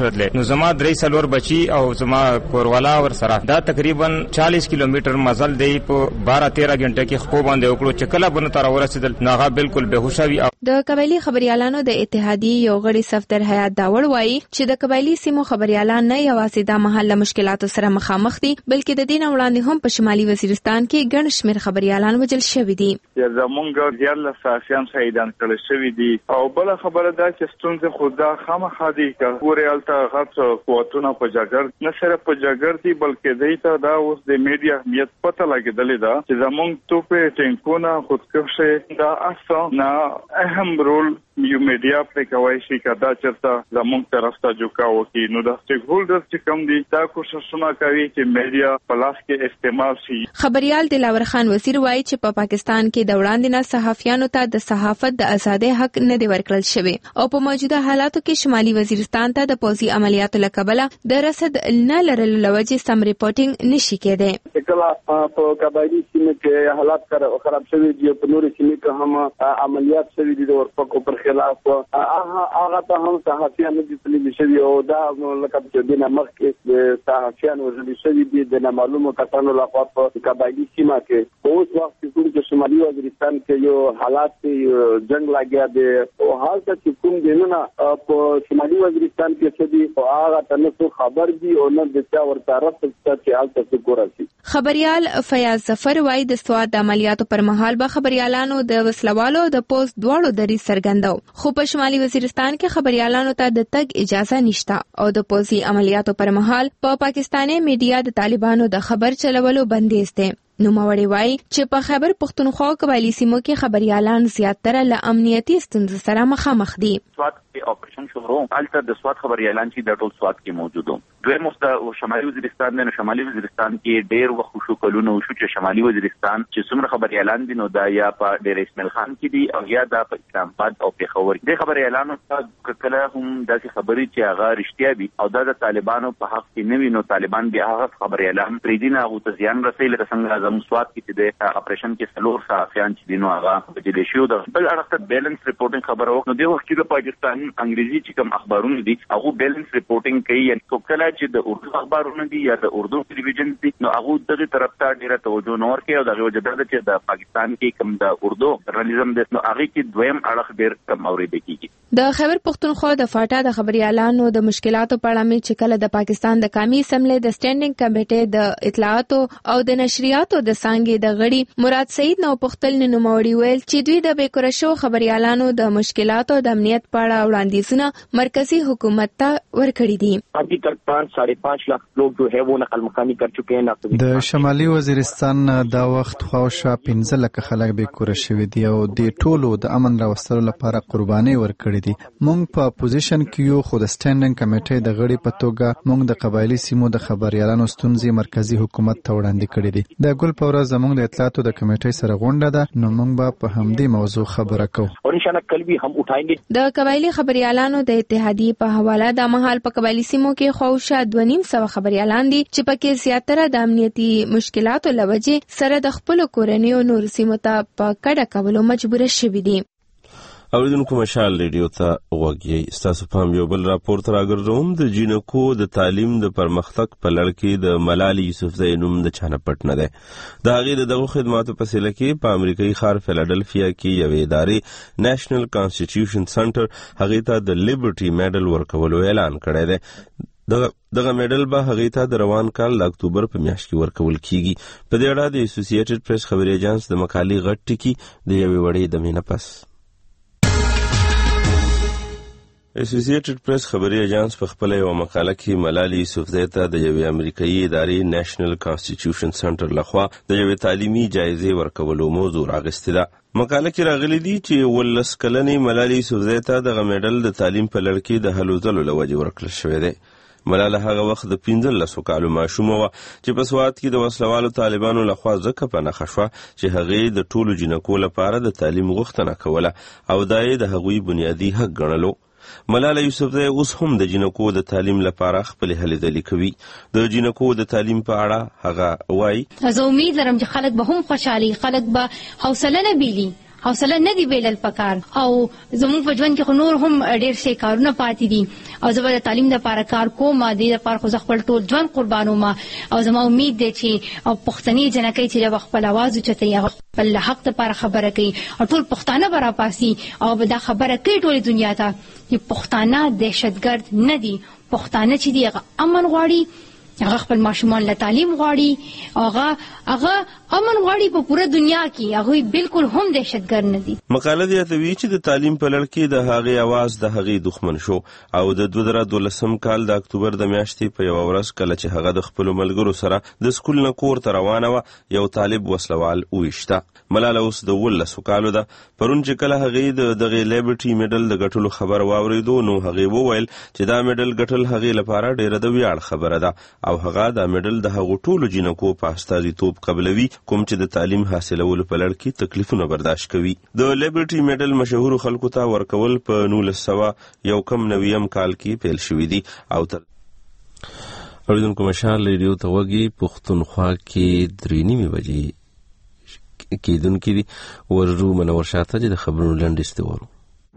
نو زما درې څلور بچي او زما کوروالا ور سره دا تقریبا چالیس کیلومتر مزل دی په بارہ تیرہ غنټه کې خو باندې وکړو چې کله بن تر ورسېدل ناغه بالکل بهوشوي. د قبایلی خبريالانو د اتحادیې یو غړي صفدر حیات داوړ وایي چې د قبایلی سیمو خبريالان نه یوازې د محله مشکلاتو سره مخامخ دي بلکې د دین وړاندې هم په شمالي وزیرستان کې ګڼ شمېر خبريالان وژل شوي دي. زمونږ ډېر صحافیان شهیدان کړل شوي دي او بل خبره دا چې ستونزه خدا خامخا دي چې ورته غټ قوتونه په جګړه نه سره په جګړه دي بلکې دیته دا اوس د میډیا اهمیت پته لګیدلې ده چې زمونږ توپه ټینکونه خودکشه دا اصلا نه اهم رول یو میډیا په کوي شي کدا چرته زمونږ طرف ته جوکاو کی نو د سټیک هولډرز چې کوم دي دا کوششونه کوي چې میډیا په لاس کې استعمال شي. خبريال دلاور خان وزیر وایي چې په پا پاکستان کې د وړاندې نه صحافیانو ته د صحافت د ازادۍ حق نه دی ورکړل شوی او په موجوده حالاتو کې شمالي وزیرستان ته د پوځي عملیاتو لکبله د رصد نه لرلو لوجې سم ریپورټینګ نشي کېدی. کله په قبایلی سیمه کې حالات خراب شوي دي په نورو سیمو کې هم عملیات شوي دي د ورپکو پر خلاف هغه هغه ته هم صحافیان دي تللی شوی او دا لکه چې دینه مخکې د صحافیان وزلي شوی دي د معلومو کسانو لخوا په قبایلی سیمه کې اوس وخت کې چې شمالي وزیرستان کې یو حالات جنگ لګیا دی او حال ته چې کوم دی نه په شمالي وزیرستان کې څه دي او هغه ته نه خبر دي او نه د چا ورته رسد چې حال ته ګوراسي. خبريال فیاض ظفر وایي د سواد د عملیاتو پر مهال به خبريالانو د وسلوالو د پوسټ دواړو دري سرګندو خو په شمالي وزیرستان کې خبريالانو ته د تګ اجازه نشته او د پوځي عملیاتو پر مهال په پا پاکستاني میډیا د طالبانو د خبر چلولو بندیز دی. نوموړی وایي چې په خیبر پختونخوا قبایلی سیمو کې خبريالان زیاتره له امنیتي ستونزو سره مخامخ دي. سواد کې اپریشن شروع الته د سواد خبريالان چې د ټول سواد کې موجود وو. دویم د شمالي وزیرستان نه شمالي وزیرستان کې ډېر وخت شو کلونه شو چې شمالي وزیرستان چې څومره خبريالان دي نو دا یا په ډېر اسماعیل خان کې دي او یا د اسلام آباد او پیښور کې خبريالانو ته کله هم داسې خبرې چې هغه رښتیا وي او دا د طالبانو په حق کې نه وي نو طالبان بیا هغه خبريالان پرې دي نه هغه ته زیان رسوي لکه څنګه زموږ سواد کې د اپریشن کې څلور صحافیان چې دي نو هغه وجلې شو د بل اړخ ته بیلنس ریپورټینګ خبره وکړو نو د وخت کې د پاکستان انګریزي چې کوم اخبارونه دي هغه بیلنس ریپورټینګ کوي یعنی کله چې د اردو اخبارونه دي یا د اردو ټلویزیون دي نو هغه دغه طرف ته ډیره توجه نه ورکوي او دغه وجه ده چې د پاکستان کې کوم د اردو ژورنالیزم د نو هغه کې دویم اړخ ډیر کم اوریدل کیږي. د خیبر پختونخوا د فاټا د خبريالانو د مشکلاتو په اړه مې چې کله د پاکستان د قومي اسمبلی د سټینډینګ کمیټې د اطلاعاتو او د نشریاتو د څنګه د غړي مراد سعید نو پختل نوموړي ویل چې دوی د بیکوره شو خبريالانو د مشکلاتو د امنیت په اړه وړاندیزونه مرکزی حکومت ته ورکړي دي. ابھی تک پانچ ساڑھے پانچ لاکھ لوگ جو ہے وہ نقل مکانی کر چکے ہیں. د شمالي وزیرستان دا وخت خواوشا پنځه لکه خلک بیکوره شوي دي او د ټولو د امن راوستلو لپاره قرباني ورکړي دي. مونږ په پوزیشن کې یو خو د سټینډینګ کمیټې د غړي په توګه مونږ د قبایلی سیمو د خبريالانو ستونزې مرکزی حکومت ته وړاندې کړي دي. د ګل پورا زمونږ د اطلاعاتو د کمیټې سره غونډه ده نو مونږ به په همدې موضوع خبره کوو او ان شاء الله کل به هم اٹھائیں. د قبایلی خبريالانو د اتحادیې په حواله د مهال په قبایلی سیمو کې خوښه دوه نیم سو خبريالان دي چې پکې زیاتره د امنیتي مشکلاتو لوجې سره د خپل کورنۍ او نور سیمو ته په کډه کولو مجبور شوي دي. اوریدونکو مشال ریډیو ته وګورئ. ستاسو په یو بل راپور تر راګرځوم د جینکو د تعلیم د پرمختګ په لړ کې د ملالي یوسفزۍ نوم د چانه پټ نه دی. د هغې د دغو خدماتو په سیله کې په امریکایي ښار فیلاډلفیا کې یوې ادارې نیشنل کانسټیټیوشن سنټر هغې ته د لیبرټي میډل ورکولو اعلان کړی دی. دغه میډل به هغې ته د روان کال د اکتوبر په میاشت کې ورکول کیږي. په دې اړه د اسوسییټډ پریس خبري ایجنس د مقالې غټ ټکی د یوې وړې دمې نه پس اسوسییټډ پریس خبري ایجنس په خپل یو مقاله کې ملالي یوسفزۍ ته د یوې امریکایي ادارې نیشنل کانسټیټیوشن سنټر لخوا د یوې تعلیمي جایزې ورکولو موضوع راغستې ده. مقاله کې راغلي دي چې ولس کلنې ملالي یوسفزۍ ته دغه میډل د تعلیم په لړ کې د هلو ځلو له وجې ورکړل شوی دی. ملاله هغه وخت د پنځلسو کالو ماشومه وه چې په سوات کې د وسلوالو طالبانو لخوا ځکه په نښه شوه چې هغې د ټولو جینکو لپاره د تعلیم غوښتنه کوله او دا یې د هغوی بنیادي حق ګڼلو. ملاله یوسفزۍ اوس هم د جینکو د تعلیم لپاره خپلې هلې ځلې کوي. د جینکو د تعلیم په اړه هغه وایي زه امید لرم چې خلک به هم خوشحالي، خلک به حوصله نه بیلي حوصله نه دی ویلل پکار او زموږ په ژوند کې خو نور هم ډېر شي کارونه پاتې دي او زه به د تعلیم دپاره کار کوم دې دپاره خو زه خپل ټول ژوند قربانوم او زما امید دی چې او پښتني جنکۍ چې د خپل اواز اوچتوي هغه خپل حق دپاره خبره کوي او ټول پښتانه به راپاسي او به دا خبره کوي ټولې دنیا ته چې پښتانه دهشتګرد نه دي. پښتانه چې دي هغه امن غواړي، هغه خپل ماشومان له تعلیم غواړي، هغه هغه امن غواړي په پوره دنیا کې، هغه بالکل هم دهشتګرد نه دي. مقاله دی ته وی چې د تعلیم په لړ کې د هغې आवाज د هغې دښمن شو او د دوه زره دولسم کال د اکتوبر د میاشتې په یو ورځ کله چې هغه د خپل ملګرو سره د سکول نه کور ته روانه و یو طالب وسلوال ویشته. ملاله اوس د ولسو کالو ده. پرون چې کله هغې د دغه لیبرټي میډل د ګټلو خبر واوریدو نو هغې وویل چې دا میډل ګټل هغې لپاره ډیره د ویاړ خبره ده او هغه دا میډل د هغو ټولو جنکو په استازیتوب قبلوي کوم چې د تعلیم حاصلولو په لړ کې تکلیفونه برداشت کوي. د لیبرټي میډل مشهورو خلکو ته ورکول په نولس سوه یو کم نویم کال کې پیل شوي دي او تر اوریدونکو مشال ریډیو ته وږي پښتونخوا کې درې نیمې بجې کېدونکي دي. وررو منور شاته چې د خبرونو لنډیز ته ورو.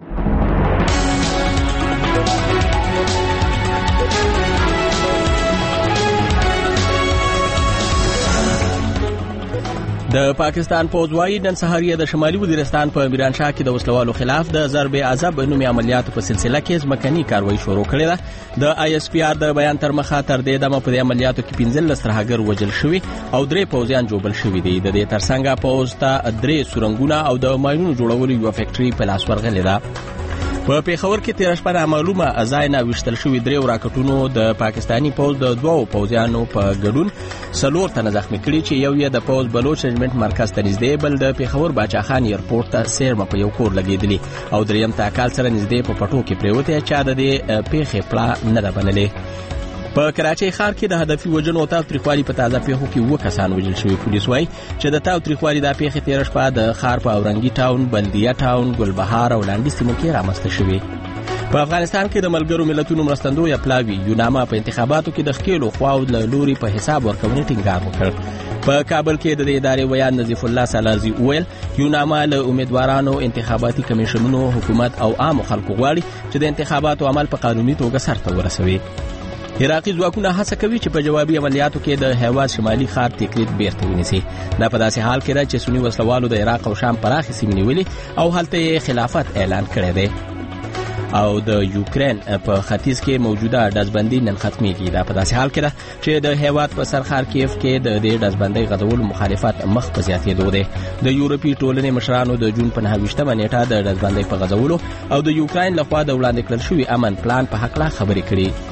د پاکستان پوځ وايي نن سهار یې د شمالي وزیرستان په میرانشاه کې د وسلوالو خلاف د ضرب عذاب نومي عملیاتو په سلسله کې ځمکني کاروایی شروع کړې ده. د آی اس پی آر د بیان تر مخه تر دې دمه په دې عملیاتو کې پنځلس ترهګر وژل شوي او درې پوځیان جوړل شوي دي. د دې ترڅنګ پوځ ته درې سورنګونه او د ماینونو جوړولو یو فیکټري په لاس ورغلې ده. په پیښور کې تیر شپه معلومه ځای نه وشتل شوی درې راکټونو د پاکستانی پوځ د دوو پوځیانو په ګډون څلور تنه زخمي کړي چې یو یې د پوځ بلوچ رجمنټ مرکز ته نږدې بل د پیښور باچا خان ایرپورټ ته سیرمه په یو کور لګېدلی او دریم تاکال سره نږدې په پټو کې پریوته چا د دې پیښې پلا نه ده بللې. په کراچۍ ښار کې د هدفي وژنو او تاوتریخوالي په تازه پیښو کې اووه کسان وژل شوي. پولیس وایي چې د تاوتریخوالي دا پیښې تېره شپه د ښار په اورنګي ټاون، بلدیه ټاون، ګلبهار او لانډي سیمو کې رامنځته شوي. په افغانستان کې د ملګرو ملتونو مرستندویه پلاوي یوناما په انتخاباتو کې د ښکېلو خواو له لوري په حساب ورکونې ټینګار وکړ. په کابل کې د دې ادارې ویان نظیف الله سالارزي وویل یوناما له امیدوارانو، انتخاباتي کمیشنونو، حکومت او عامو خلکو غواړي چې د انتخاباتو عمل په قانوني توګه سرته ورسوي. عراقي ځواکونه هڅه کوي چې په جوابي عملیاتو کې د هیواد شمالي ښار تکریت بیرته ونیسي. دا په داسې حال کې ده چې سني وسلوالو د عراق او شام پراخې سیمې نیولې او هلته یې خلافت اعلان کړی دی او د یوکرین په ختیځ کې موجوده ډزبندي نن ختمېږي. دا په داسې حال کې ده چې د هیواد په سرخار کیف کې د دې ډزبندۍ غځولو مخالفت مخ په زیاتېدو دی. د یورپي ټولنې مشرانو د جون په نهه ویشتمه نیټه د ډزبندۍ په غځولو او د یوکرین لخوا د وړاندې کړل شوي امن پلان په هکله خبرې کړي.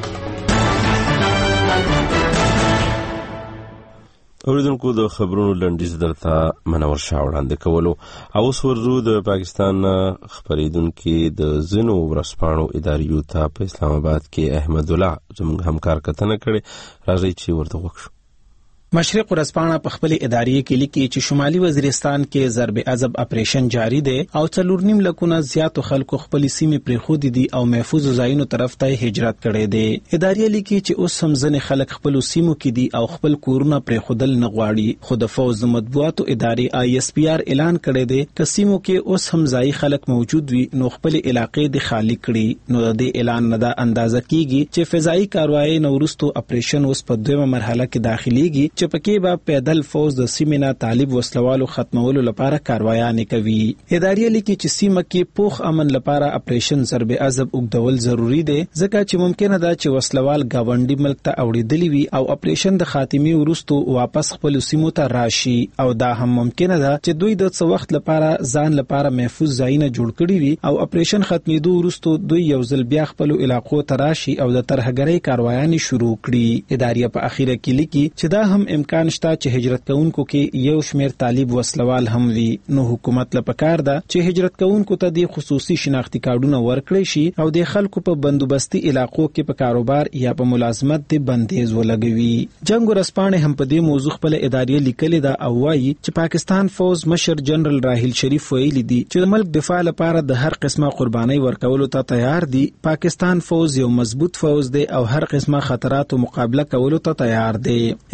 اوریدونکو د خبرونو لنډیز درته منور شاه وړاندې کولو او اوس ورځو د پاکستان خبریدونکو د ځینو ورځپاڼو اداریو ته په اسلام آباد کې احمد الله زموږ همکار کتنه کړې. راځي چې ورته وکړو. مشرق ورځپاڼه په خپل ادارې کې لیکي چې شمالي وزیرستان کې ضرب عذاب اپریشن جاری دی او څلور نیم لکونه زیاتو خلکو خپل سیمې پرېښودې دي او محفوظ ځایونو طرف ته هجرت کړی دی. ادارې لیکي چې اوس هم ځینې خلک خپل سیمو کې دي او خپل کورونه پرېښودل نه غواړي. خو د فوز مطبوعاتو ادارې آی اس پی آر اعلان کړی دی چې سیمو کې اوس هم ځایي خلک موجود وي نو خپل علاقې د خالی کړي. نو د دې اعلان نه دا اندازه کیږي چې فضایي کاروایی نو وروسته اپریشن اوس په دویمه مرحله کې داخليږي چې پکې به پیدل فوز د سیمې نه طالب وسلوالو ختمولو لپاره کاروایانې کوي. ادارې لیکي چې سیمه کې پوخ امن لپاره اپریشن ضرب عذاب وګدول ضروری دی ځکه چې ممکنه ده چې وسلوال گاونډي ملک ته اوړېدلی وي او اپریشن د خاتمي وروسته واپس خپل سیمو ته راشي او دا هم ممکنه ده چې دوی د څه وخت لپاره ځان لپاره محفوظ ځایونه جوړ کړي وي او اپریشن ختمېدو وروسته دوی یو ځل بیا خپل علاقو ته راشي او د ترهګرۍ کاروایانې شروع کړي. ادارې په اخیره کې لیکي چې دا هم امکان شته چې هجرت کوونکو کې یو شمیر طالب وسلوال هم وي. نو حکومت لپاره کار ده چې هجرت کوونکو ته د خصوصي شناختی کارتونه ورکړي شي او د خلکو په بندوبستي علاقو کې په کاروبار یا په ملازمت د بندیز ولګوي. جنگ ورځپاڼه هم په دې موضوع خپل ادارې لیکلي ده او وایي چې پاکستان فوز مشر جنرال راحیل شریف ویلي دي چې د ملک دفاع لپاره د هر قسمه قرباني ورکولو ته تیار دي. پاکستان فوز یو مضبوط فوز دی او هر قسمه خطراتو مقابله کولو ته تیار دی. ادارې لیکي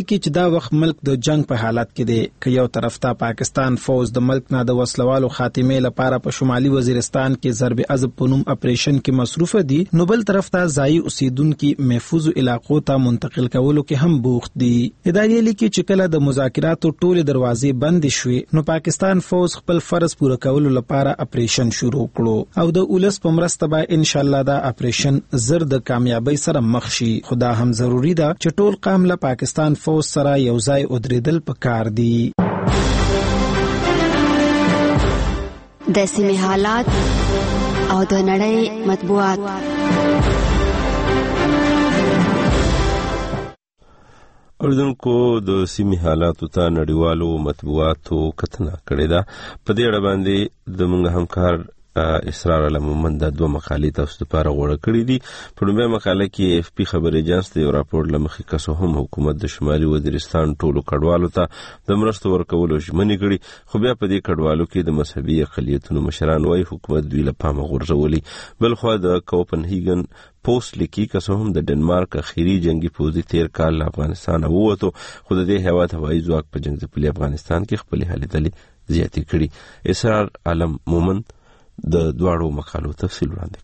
کې چې دا وخت ملک د جنگ په حالت کې دی که یو طرف ته پاکستان فوج د ملک نه د وسلوالو خاتمه لپاره په شمالي وزیرستان کې ضرب عضب په نوم اپریشن کې مصروف دي نو بل طرف ته ځای اوسیدونکو محفوظ علاقو ته منتقل کولو کې هم بوخت دي. ادارې لیکي چې کله د مذاکراتو ټولې دروازې بند شوې نو پاکستان فوج خپل فرض پوره کولو لپاره اپریشن شروع کړو او د اولس په مرسته به ان شاء الله دا اپریشن زر د کامیابی سره مخ شي. خدا هم ضروری ده چې ټول قوم له پاکستان فوج سره یو ځای ودرېدل پکار دي. د سیمې حالات او د نړۍ مطبوعات. اوریدونکو د سیمې حالاتو ته نړیوالو مطبوعاتو کتنه کړې ده. په دې اړه باندې د موږ همکار اسرار علمومن د دوه مقالې تاسو لپاره غوړه کړې دي. په لومړۍ مقاله کې اف پی خبر ایجنس د یو راپور لمخې کسو هم حکومت د شمالي وزیرستان ټولو کډوالو ته د مرستو ورکولو ژمنې کړې، خو بیا په دې کډوالو کې د مذهبي اقلیتونو مشران وايي حکومت دوی له پامه غورځولي. بلخوا د کوپنهیګن پوسټ لیکي کسو هم د ډنمارک اخیری جنگي پوځي تیر کال افغانستان ووتو، خو د دې هیواد هوایي ځواک په جنگ ځپلي افغانستان کې خپلې هلې ځلې زیاتې کړي. اسرار علم مومن د دواړو مقالو تفصیل وړاندې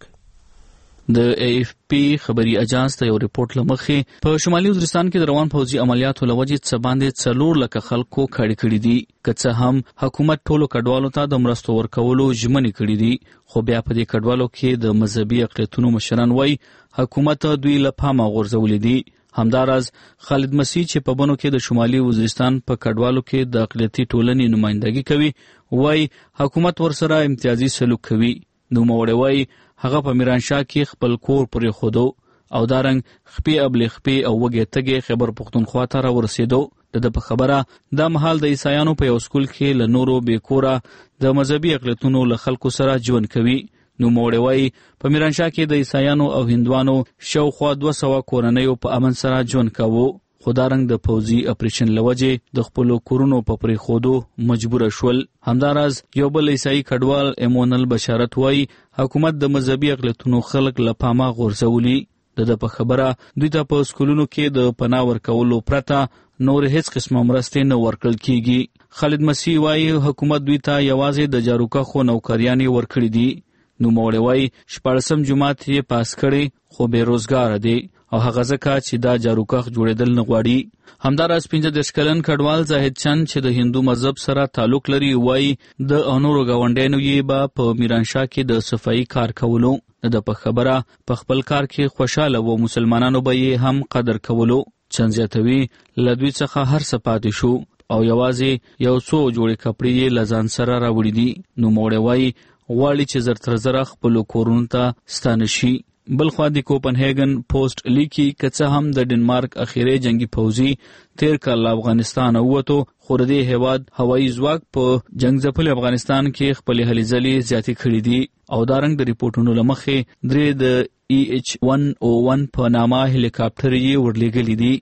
کوي. د ای اف پی خبري اجانس ته یو ریپورت لمخې په شمالي وزیرستان کې د روان پوځي عملیاتو لوجې څه باندې څلور لکه خلکو کړي کړي دي. که څه هم حکومت ټولو کډوالو ته د مرستو ورکولو ژمنې کړي دي، خو بیا په دې کډوالو کې د مذهبي اقلیتونو مشران وایي حکومت دوی له پامه غورځولي دي. همداراز خالد مسیح چې په بنو کې د شمالي وزیرستان په کډوالو کې د اقلیتي ټولنې نمائندګي کوي وایي حکومت ورسره امتیازي سلوک کوي. نو موړی وایي هغه په میرانشاه کې خپل کور پرې خودو او دارنګ خپې ابلې خپې او وږې تږې خیبر پښتونخوا ته راورسېدو. د ده په خبره دا مهال د عیسایانو په یو سکول کې له نورو بې کوره د مذهبي اقلیتونو له خلکو سره ژوند کوي. نو موړی وایي په میرانشاه کې د عیسایانو او هندوانو شاوخوا دوه سوه کورنیو په امن سره ژوند کاوه، خو دارنګ د پوځي اپریشن له وجې د خپلو کورونو په پرېښودو مجبوره شول. همداراز یو بل عیسایي کډوال ایمونل بشارت وایي حکومت د مذهبي اقلیتونو خلک له پامه غورځولي. د ده په خبره دوی ته په سکولونو کې د پناه ورکولو پرته نور هیڅ قسمه مرستې نه ورکړل کیږي. خالد مسیح وایي حکومت دوی ته یوازې د جاروکاخو نوکریانې ورکړي دي. نو موړی وایي شپاړسم جماعت یې پاس کړی خو بېروزګاره دی او هغه ځکه چې دا جاروکاخ جوړېدل نه غواړي. همداراز پنځه دېرش کلن کډوال زاهد چند چې د هندو مذهب سره تعلق لري وایي د نورو ګاونډیانو یې به په میرانشاه کې د صفایي کار کولو. د په خبره په خپل کار کې خوشاله و، مسلمانانو به یې هم قدر کولو. چند زیاتوي له دوی څخه هر څه پاتې شو او یوازې یو څو جوړې کپړې یې له ځان سره راوړي دي. نو موړی وایي غواړي چې زر تر زره خپلو کورونو ته ستانه شي. بلخوا د کوپنهیګن پوسټ لیکي که څه هم د ډنمارک اخیری جنگي پوځي تیر کال افغانستان ووتو، خو د دې هیواد هوایي ځواک په جنگ ځپلي افغانستان کې خپلې هلې ځلې زیاتې کړي دي او دارنګ د ریپورټونو له مخې درې د ای ایچ ون او ون په نامه هلیکاپټر یې ورلېږلي دي.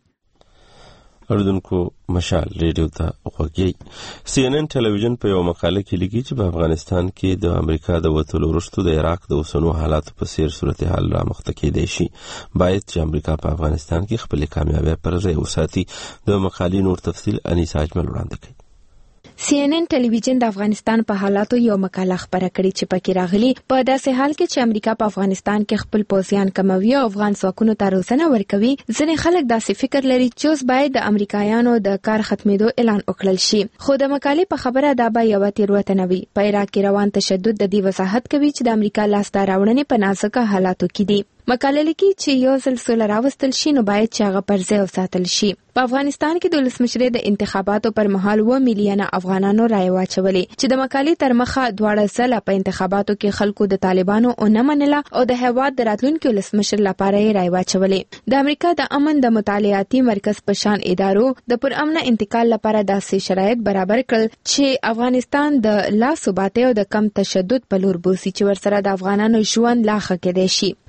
اردوونکو مشال ریډیو ته غوږی. سی ان ان ټلویزیون په یو مقاله کې لیکي چې په افغانستان کې د امریکا د وتلو وروسته د عراق د اوسنو حالاتو په څیر صورتحال رامخته کېدی شي. باید چې امریکا په افغانستان کې خپلې کامیابۍ پر ځای وساتي. د مقالې نور تفصیل انیسا اجمل وړاندې کوي. سی ان ان ټلویزیون د افغانستان په حالاتو یو مقاله خبره کړې چې پکې راغلي په داسې حال کې چې امریکا په افغانستان کې خپل پوځیان کموي او افغان ځواکونو ته روزنه ورکوي، ځینې خلک داسې فکر لري چې اوس باید د امریکایانو د کار ختمېدو اعلان وکړل شي. خو د مقالې په خبره دا به یوه تېروتنه وي. په عراق کې روان تشدد د دې وضاحت کوي چې د امریکا لاسته راوړنې په نازکه حالاتو کې دي. مقاله لیکي چې یو ځل سوله راوستل شي نو باید چې هغه پر ځای وساتل شي. په افغانستان کې د ولسمشرۍ د انتخاباتو پر مهال اووه میلیونه افغانانو رایې واچولې چې د مقالې تر مخه دواړه ځله په انتخاباتو کې خلکو د طالبانو ونه منله او د هېواد د راتلونکي ولسمشر لپاره یې رایې واچولې. د امریکا د امن د مطالعاتي مرکز په شان ادارو د پرامنه انتقال لپاره داسې شرایط برابر کړل چې افغانستان د لا ثباتۍ او د کم تشدد په لور بوځي چې ورسره د افغانانو ژوند لا ښه کېدی شي.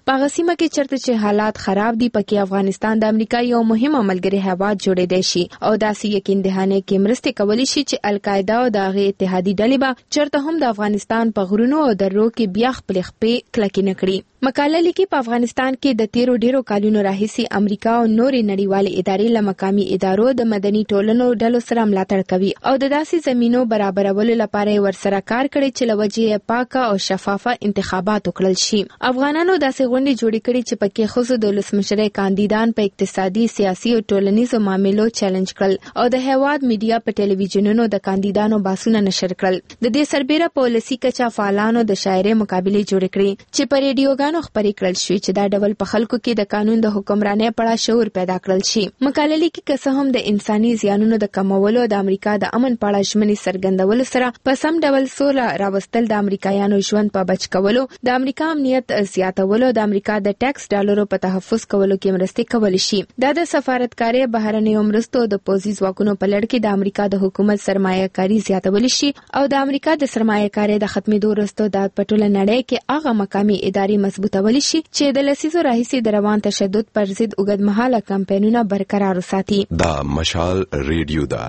په سیمه کې چرته چې حالات خراب دي پکې افغانستان د امریکا یو مهمه ملګری هیواد جوړېدای شي او داسې یقین دهانه کې مرستې کولی شي چې القاعده او د هغې اتحادي ډلې به چرته هم د افغانستان په غرونو او درو کې بیا خپل خپې کلکې نه کړي. مقاله لیکي په افغانستان کې د تیرو ډیرو کالونو راهیسي امریکا او نورې نړیوالې ادارې له مقامي ادارو د مدني ټولنو ډلو سره ملاتړ کوي او د داسې زمینو برابرولو لپاره ورسره کار کوي چې لوجه پاکه او شفافه انتخابات وکړل شي. افغانانو داسې غونډې جوړې کړې چې پکې خصوص د ولسمشرۍ کاندیدان په اقتصادي سیاسي او ټولنیزو معاملو چیلنج کړل او د هیواد میډیا په ټلویزیونونو د کاندیدانو باسونه نشر کړل. د دې سربېره په ولسي کچه فعالانو د شاعرۍ مقابلې جوړې کړې چې په ریډیوګانو خبرې کړل شوې چې دا ډول په خلکو کې د قانون د حکمرانۍ په اړه شعور پیدا کړل شي. مقاله لیکي که څه هم د انساني زیانونو د کمولو د امریکا د امن په اړه ژمنې څرګندولو سره په سم ډول سوله راوستل د امریکایانو ژوند په بچ کولو، د امریکا امنیت زیاتولو، د امریکا د ټیکس ډالرو په تحفظ کولو کې مرستې کولی شي. دا د سفارتکارۍ، بهرنیو مرستو او د پوځي ځواکونو په لړ کې د امریکا د حکومت سرمایه کاري زیاتولی شي او د امریکا د سرمایه کارۍ د ختمېدو وروسته د په ټوله نړۍ کې هغه مقامي ادارې مضبوطولی شي چې د لسیزو راهیسې د روان تشدد پر ضد اوږدمهاله کمپاینونه برقرار وساتي. دا مشال ریډیو ده.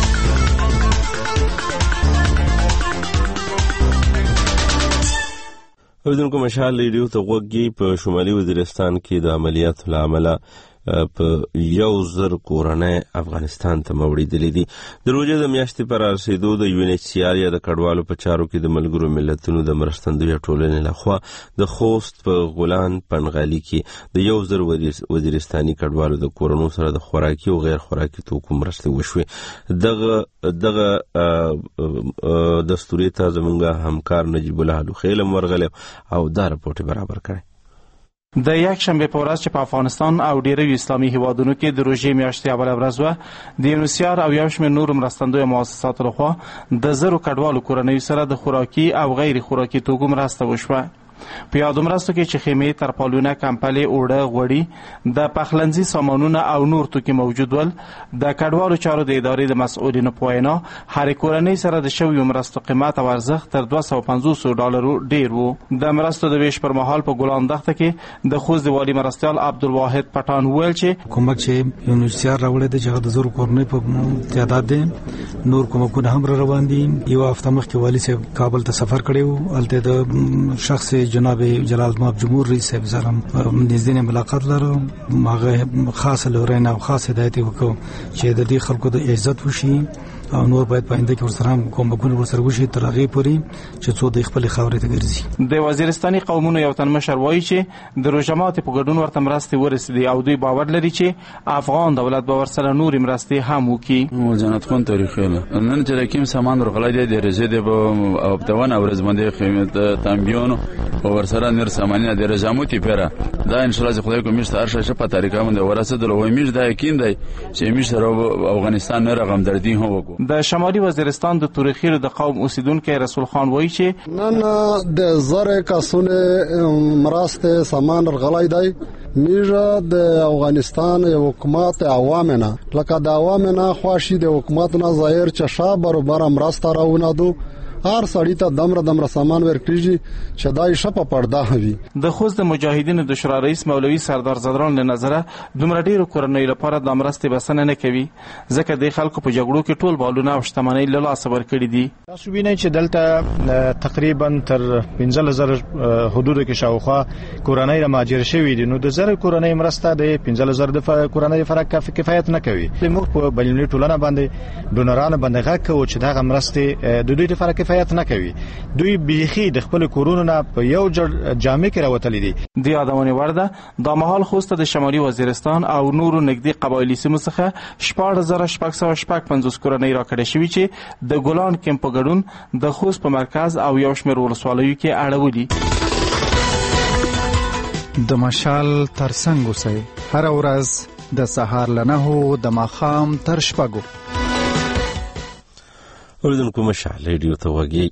اوریدونکو مشال ریډیو ته غوږ په شمالي وزیرستان کې د عملیاتو له امله په یو زر کورنۍ افغانستان ته موړېدلې دي. د روژې د میاشتې پر رسېدو د یو ان ایچ سی آر یا د کډوالو په چارو کې د ملګرو ملتونو د مرستندویه ټولنې لخوا د خوست په غولان پنغالي کې د یو زر وزیرستاني کډوالو د کورونو سره د خوراکي او غیر خوراکي توکو مرستې وشوې. دغه دغه دستوري ته زموږ همکار نجیب الله لوخیلم ورغلی او دا رپورټ برابر کړی. د یک شنبه په ورځ چې په افغانستان او ډیرو اسلامي هیوادونو کې د روژې میاشتې اوله ورځ وه، د یونیسیار او یو شمېر نورو مرستندویه مؤسساتو لخوا د زرو کډوالو کورنیو سره د خوراکي او غیر خوراکي توکو مرسته وشوه. په یادو مرستو کې چې خیمې، ترپالونه، کمپلې، اوړه، غوړي، د پخلنځي سامانونه او نور توکي موجود ول. د کډوالو چارو د ادارې د مسؤلینو په وینا هرې کورنۍ سره د شویو مرستو قیمت او ارزښت تر دوه سوه پنځوس ډالرو ډیر و. د مرستو د ویش پر مهال په ګلان دښته کې د خوست د والي مرستیال عبدالواحد پټان وویل چې کومک چې یونیسیار راوړی دی چې د زرو کورنۍ په تعداد دی، نور کومکونه هم را روان دي. یو هفته مخکې والي صاحب کابل ته سفر کړی و، هلته د شخص جناب جلال ماب جمهور رئیس صاحب سره نږدې ملاقات لرو. هغه خاصه لورینه او خاص هدایت وکړو چې د دې خلکو د عزت وشي او نور باید پاینده کې ورسره هم کومکونه ورسره وشي تر هغې پورې چې څو د خپلې خاورې ته ګرځي. د وزیرستاني قومونو یو تن مشر وایي چې د روژه ماتې په ګډون ورته مرستې ورسېدې او دوی باور لري چې افغان دولت به ورسره نورې مرستې هم وکړي. جنت خون تاریخیله نن چې کوم سامان ورغلی دی د روژې دی به هفتهوانه ورځ باندې خیمې تنبیون او ورسره نور سامانونه د رجامو تیپره دا ان شاء الله خدای کوم مشت هر شې په طریقه باندې ورسېدل او مش دا یقین دی چې مش سره افغانستان نه رقم دردی هم وکړو. د شمالي وزیرستان د تورخیرو د قوم اوسیدونکو رسول خان وایي چې نن د زره کسونه مرسته سامان رغلای دی. میجا د افغانستان حکومت عوامنا لکه د عوامنا خواشي د حکومت نه ظاهر چې شابه برابر مرسته راونه دو هر سړی ته دمر دمر سامان ورکړي چې دای شپه پرده وي. د خوست د مجاهدینو د شورا رئیس مولوي سردار زدران له نظره دومره ډیرو کورنۍ لپاره د مرستې بسنه نه کوي ځکه د خلکو په جګړو کې ټول بالونه او شتمنۍ له لاسه ورکړي دي. تاسو وینئ چې دلته تقریبا تر پنځه زره حدود کې شاوخوا کورنۍ را مهاجر شوي دي. نو د زره کورنۍ مرسته د پنځه زره د کورنۍ فرق کفایت نه کوي. موږ په بلنی ټولنه باندې ډونرانو باندې غږ کوو چې دغه مرستې د دوی لپاره کفایت نه کوي. دوی بیخي د خپل کورونو نه په یو جامع کې راوتلي دي. د یادونه ورده د مهال خوست د شمالي وزیرستان او نورو نږدې قبایلی سیمو څخه شپږ زره شپږ سوه شپږ پنځوس کورنۍ راکړې شوي چې د ګلان کمپ په ګډون د خوست په مرکز او یو شمېر ولسوالیو کې اړولي. د مشال ترڅنګ اوسئ هر ورځ د سهار له نهو د ماښام تر شپږو. اوریدونکو مشال ریډیو ته وږي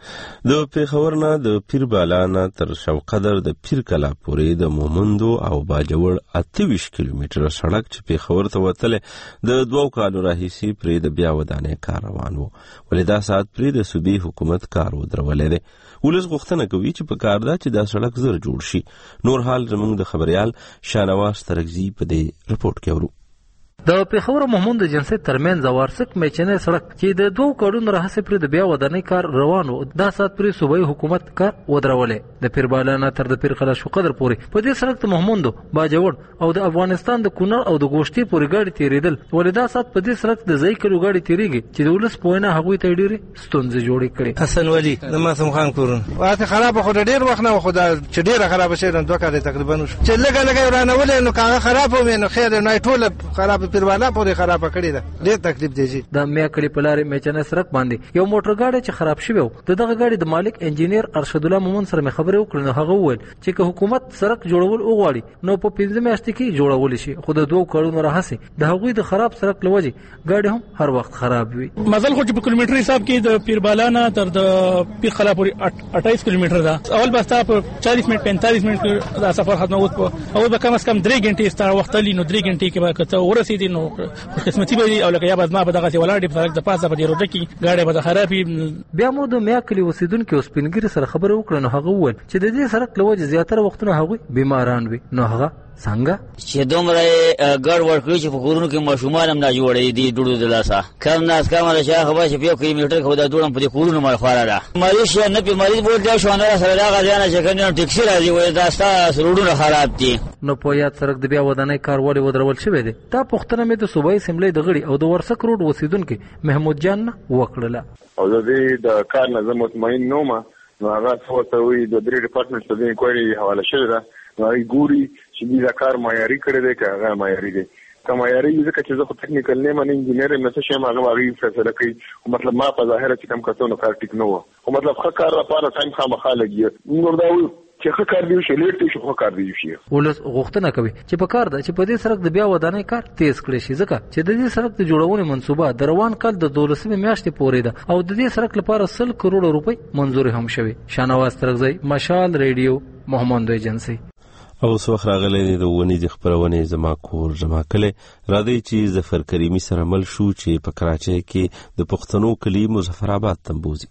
د پیښور نه د پیر بالا نه تر شوقدر د پیر کلا پورې د مومندو او باجوړ اته ویشت کیلومتره سړک چې پیښور ته وتلې د دوو کالو راهیسې پرې د بیا ودانۍ کار روان و، ولې دا ساعت پرې د صوبې حکومت کار ودرولی دی. ولس غوښتنه کوي چې په کار ده چې دا سړک زر جوړ شي. نور حال زموږ د خبریال شانواز ترکزي په دې رپورټ کې اورو. د پیښور مومند جنسي ترمنځ وارسک میچنې سړک چې د دوه کډونو راهسې پر د بیا ودانۍ کار روان و، دا سات پر صوبایي حکومت کار ودرولې. د پیربالانه تر د پیرخلا شو قدر پورې په دې سړک ته مومند باجوړ او د افغانستان د کونړ او د ګوشتي پورې ګاډي تیریدل، ولې دا سات په دې سړک د ځای کلو ګاډي تیریږي چې د ولس په وینا هغوی ته ډېرې ستونزې جوړې کړې. حسن ولی د ماسم خان کورن واته خراب خو ډېر وخت نه خو دا چې ډېره خراب شي نو دوه کال تقریبا چې لګا لګا ورانه ولې نو کاغه خراب و نو خیر نه ټول خراب پیربالا پورې خراب کړی دا ډېر تکلیف دی. د میا کلی په لارې میچنه سړک باندې یو موټر ګاډی چې خراب شوی و، د دغه ګاډي د مالک انجینیر ارشد الله مومن سره مې خبرې وکړې، نو هغه وویل چې که حکومت سړک جوړول وغواړي نو په پنځه میاشتې کې جوړول شي، خو د دوه کلونو راهسې د هغوی د خراب سړک لوجې ګاډي هم هر وخت خراب وي. مزل خو چې په کیلومتر حساب کې د پیربالا نه تر د پیرخلا پورې اٹھائیس کیلومتر ده. اول بستا په چالیس منټ پینتالیس منټ دا سفر ختموت په اول به کم از کم درې غنټې ستاره وخت لري، نو درې غنټې کې به کته ورسېدي نو قسمتي به او لکه یا بس ما په دغه ولاړې په سړک د پاسه په دې روډ کې ګاډي به خرابې. بیا مو د میا کلی اوسیدونکو سپینګری سره خبرې وکړه، نو هغه وویل چې د دې سړک لوجې زیاتره وختونه هغوی بیماران وي. نو هغه څنګه چې دومره ګډ ورکړي چې په کورونو کې ماشومان هم نه جوړې دي ډوډو د لاسه کم ناس کم د شا خبره چې په کیلومتر کې دا ډوډم په کورونو مال خواره ده. مریض نه په مریض بوله شو نه سره دا غځانه چې کنه ټیکسي راځي وای دا ستا روډونه خراب دي. نو په یاد سړک د بیا ودانۍ کار ولې ودرول شوی دی؟ دا پوښتنه مې د صوبایي اسمبلی د غړي او د ورسک روډ اوسیدونکو محمود جان نه وکړله. او د دې د کار نه زه مطمئن نوم، نو هغه څه ته وی د درې ډپارټمنټ ته د انکوایري حواله شوی ده، نو هغه ګوري چې دا کار معیاري کړی دی که هغه معیاري دی. که معیاري ځکه چې زه خو ټیکنیکل نه یم، انجینیر یم، څه شی هغه هغه فیصله کوي. مطلب ما په ظاهره چې کوم کتو نو کار ټیک نه و، خو مطلب ښه کار لپاره ټایم خامخا لګي. نور دا وایي چې ښه کار دی شي لیټ دی شي ښه کار دی شي. ولس غوښتنه کوي چې په کار ده چې په دې سړک د بیا ودانۍ کار تیز کړي شي، ځکه چې د دې سړک د جوړونې منصوبه د روان کال د دولسمې میاشتې پورې ده او د دې سړک لپاره سل کروڑ روپۍ منظور هم شوي. شانواز ترکزی، مشال ریډیو، مومند ایجنسی. او اوس وخت راغلی دی د ونیزې خپرونې زما کور زما کلی. راځئ چې ظفر کریمي سره مل شو چې په کراچۍ کې د پښتنو کلي مظفرآباد ته بوځي.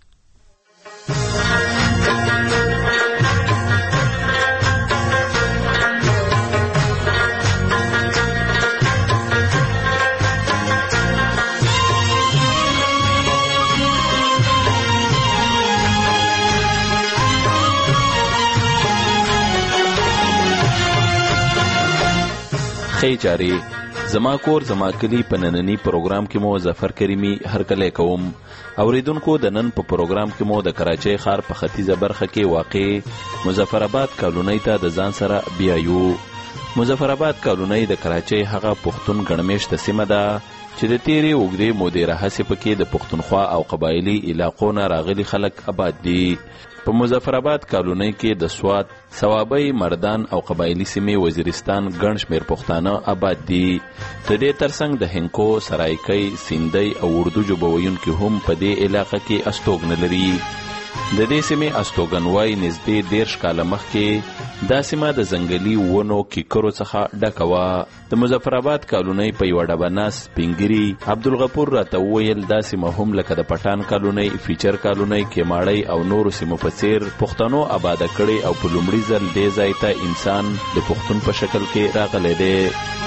خی چاري زما کور زما کلی په نننی پروګرام کې مو ظفر کریمي هرکلی کوم. اوریدونکو د نن په پروګرام کې مو د کراچۍ ښار په ختیځه برخه کې واقع مظفرآباد کالونۍ ته د ځان سره بیایو. مظفرآباد کالونۍ د کراچۍ هغه پښتون ګڼمېشته سیمه ده چې د تیرې اوږدې مودې راهیسې پکې د پښتونخوا او قبایلي علاقو نه راغلي خلک آباد دي. په مظفرآباد کالونۍ کې د سوات، صوابۍ، مردان او قبایلي سیمې وزیرستان ګڼ شمېر پښتانه آباد دي. د دې ترڅنګ د هنکو، سرایکۍ، سیندۍ او اردو ژبه ویونکي هم په دې علاقه کې استوګنه لري. د دې سیمې استوګنوای نږدې دېرش کاله مخکې دا سیمه د ځنګلي ونو کیکرو څخه ډکه وه. د مظفرآباد کالونۍ په یوه ډبه سپینګري عبدالغفور راته وویل دا سیمه هم لکه د پټان کالونۍ، فیچر کالونۍ، کیماړۍ او نورو سیمو په څیر پښتنو آباده کړې او په لومړي ځل دې ځای ته انسان د پښتون په شکل کې راغلی دی.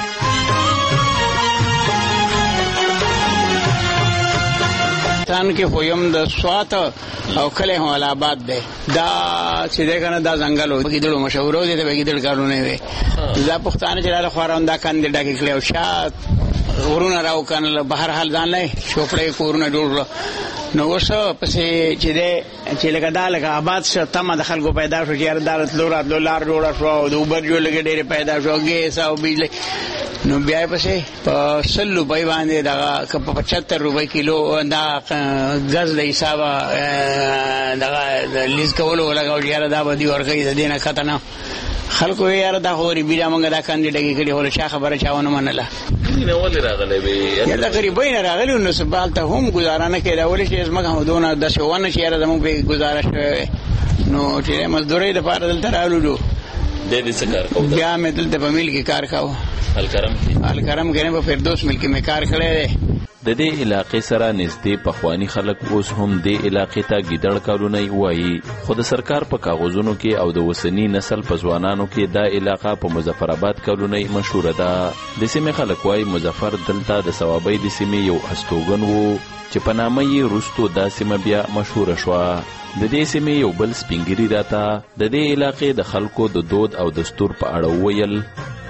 تان کې خویم د سوات او کله هم آباد دی. دا چې ده کنه دا ځنګل و بګیدړو مشهور دی د بګیدړ کارونه وي. دا پښتانه چې له خواراندا کاندې ډکې کړي او شات ورونه راو کنه بهر حال ځان لای شوپړې کورونه جوړ نو وسه پسې چې ده چې لکه دا لکه آباد شو تمه د خلکو پیدا شو چې دارت لورات لار جوړ شو او د اوبر جوړ لګې ډېر پیدا شو ګیس او بجلی. نو بیا پسې په سل روپۍ باندې دا په پچهتر روپۍ کیلو دا غاز د حساب دا لیز کولو لګاو یاره دا به دی ورګي د دینه خطر نه خلکو یاره دا خوري بیا موږ دا کاندې ډګي کړي هول شا خبره چاونه منله غریبۍ نه ولې راغلی وې؟ یا د غریبۍ نه راغلی نو سبال ته هم ګزاره نه کېده ولې چې ځمکه هم دونه داسې ونه چې یاره زموږ پرې ګزاره شوی نو چې مزدورۍ دپاره دلته راغلو دی دې څه کار کوو؟ بیا مې دلته په میل کې کار کاوه الکرم کې الکرم کې نه په فردوس میل کې مې کار کړی دی. د دې علاقې سره نږدې پخواني خلک اوس هم دې علاقې ته ګیدړ کالونی وایي، خو د سرکار په کاغذونو کې او د اوسني نسل په ځوانانو کې دا علاقه په مظفر آباد کالونی مشهوره ده. د سیمې خلک وایي مظفر دلته د ثوابۍ د سیمې یو هستوګن و چې په نامه یې وروستو دا سیمه بیا مشهوره شوه. د دې سیمې یو بل سپینګیري راته د دې علاقې د خلکو د دود او دستور په اړه وویل.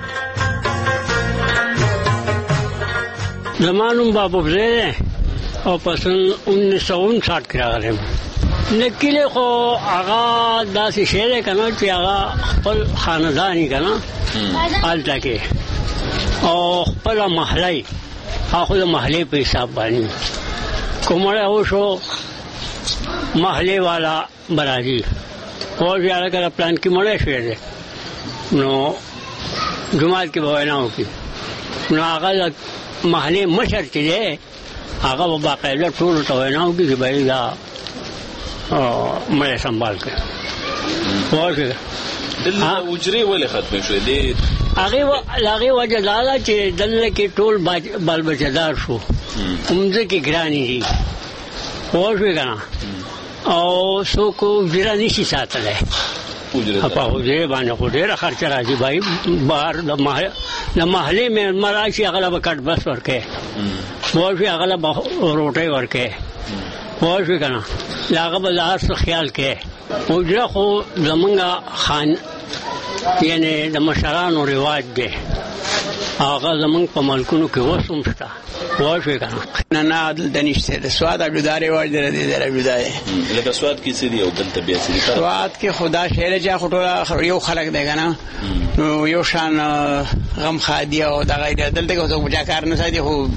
زمانم بابو بزیده او پسن انیس سو انساٹھ کې راغلم. نکیلې خو هغه داسې شی دی که نه چې هغه خپل خاندان یې که نه هلته کې او خپله محله یې هغه خو د محلې په حساب باندې کومړی اوشو محلې والا به راځي اوس بیا لکه د پلان کې مړی شوی دی نو جومات کې به وینا وکړي نو هغه محلې مشر چې دی هغه به باقاعده ټولو ته وینا وکړي چې بهر دا مړی سنبال کړي. پوه دلته حجرې ولې ختمې شوې دي؟ هغې وجه دا ده چې دلته کې ټول بال بچهدار شو ځمکې ګرانې دي پوه شوې که نه او څوک حجره نشي ساتلی په حجرې باندې خو ډېره خرچه راځي بھائی بهر د محلې مېلمه راشي هغه له به کټ بس ورکوي پوه شوې هغه له به روټۍ ورکوي پوه شوې که نه د هغه به د هر څه خیال کوي. حجره خو زمونږ خان یعنې د مشرانو رواج دی هغه زمونږ په ملکونو کې اوس هم شته پوه شوې که نه نه نه دلته نشته د سوات او جدا رواج دی دی دی جدا دی لکه سوات کې څه دي او دلته بیا څه دي؟ سوات کې خدا شعر چې خو ټوله یو خلک دی که نه نو یو شان غم خادي او دغه دی دلته کې څوک بچا کار نه ساتي خو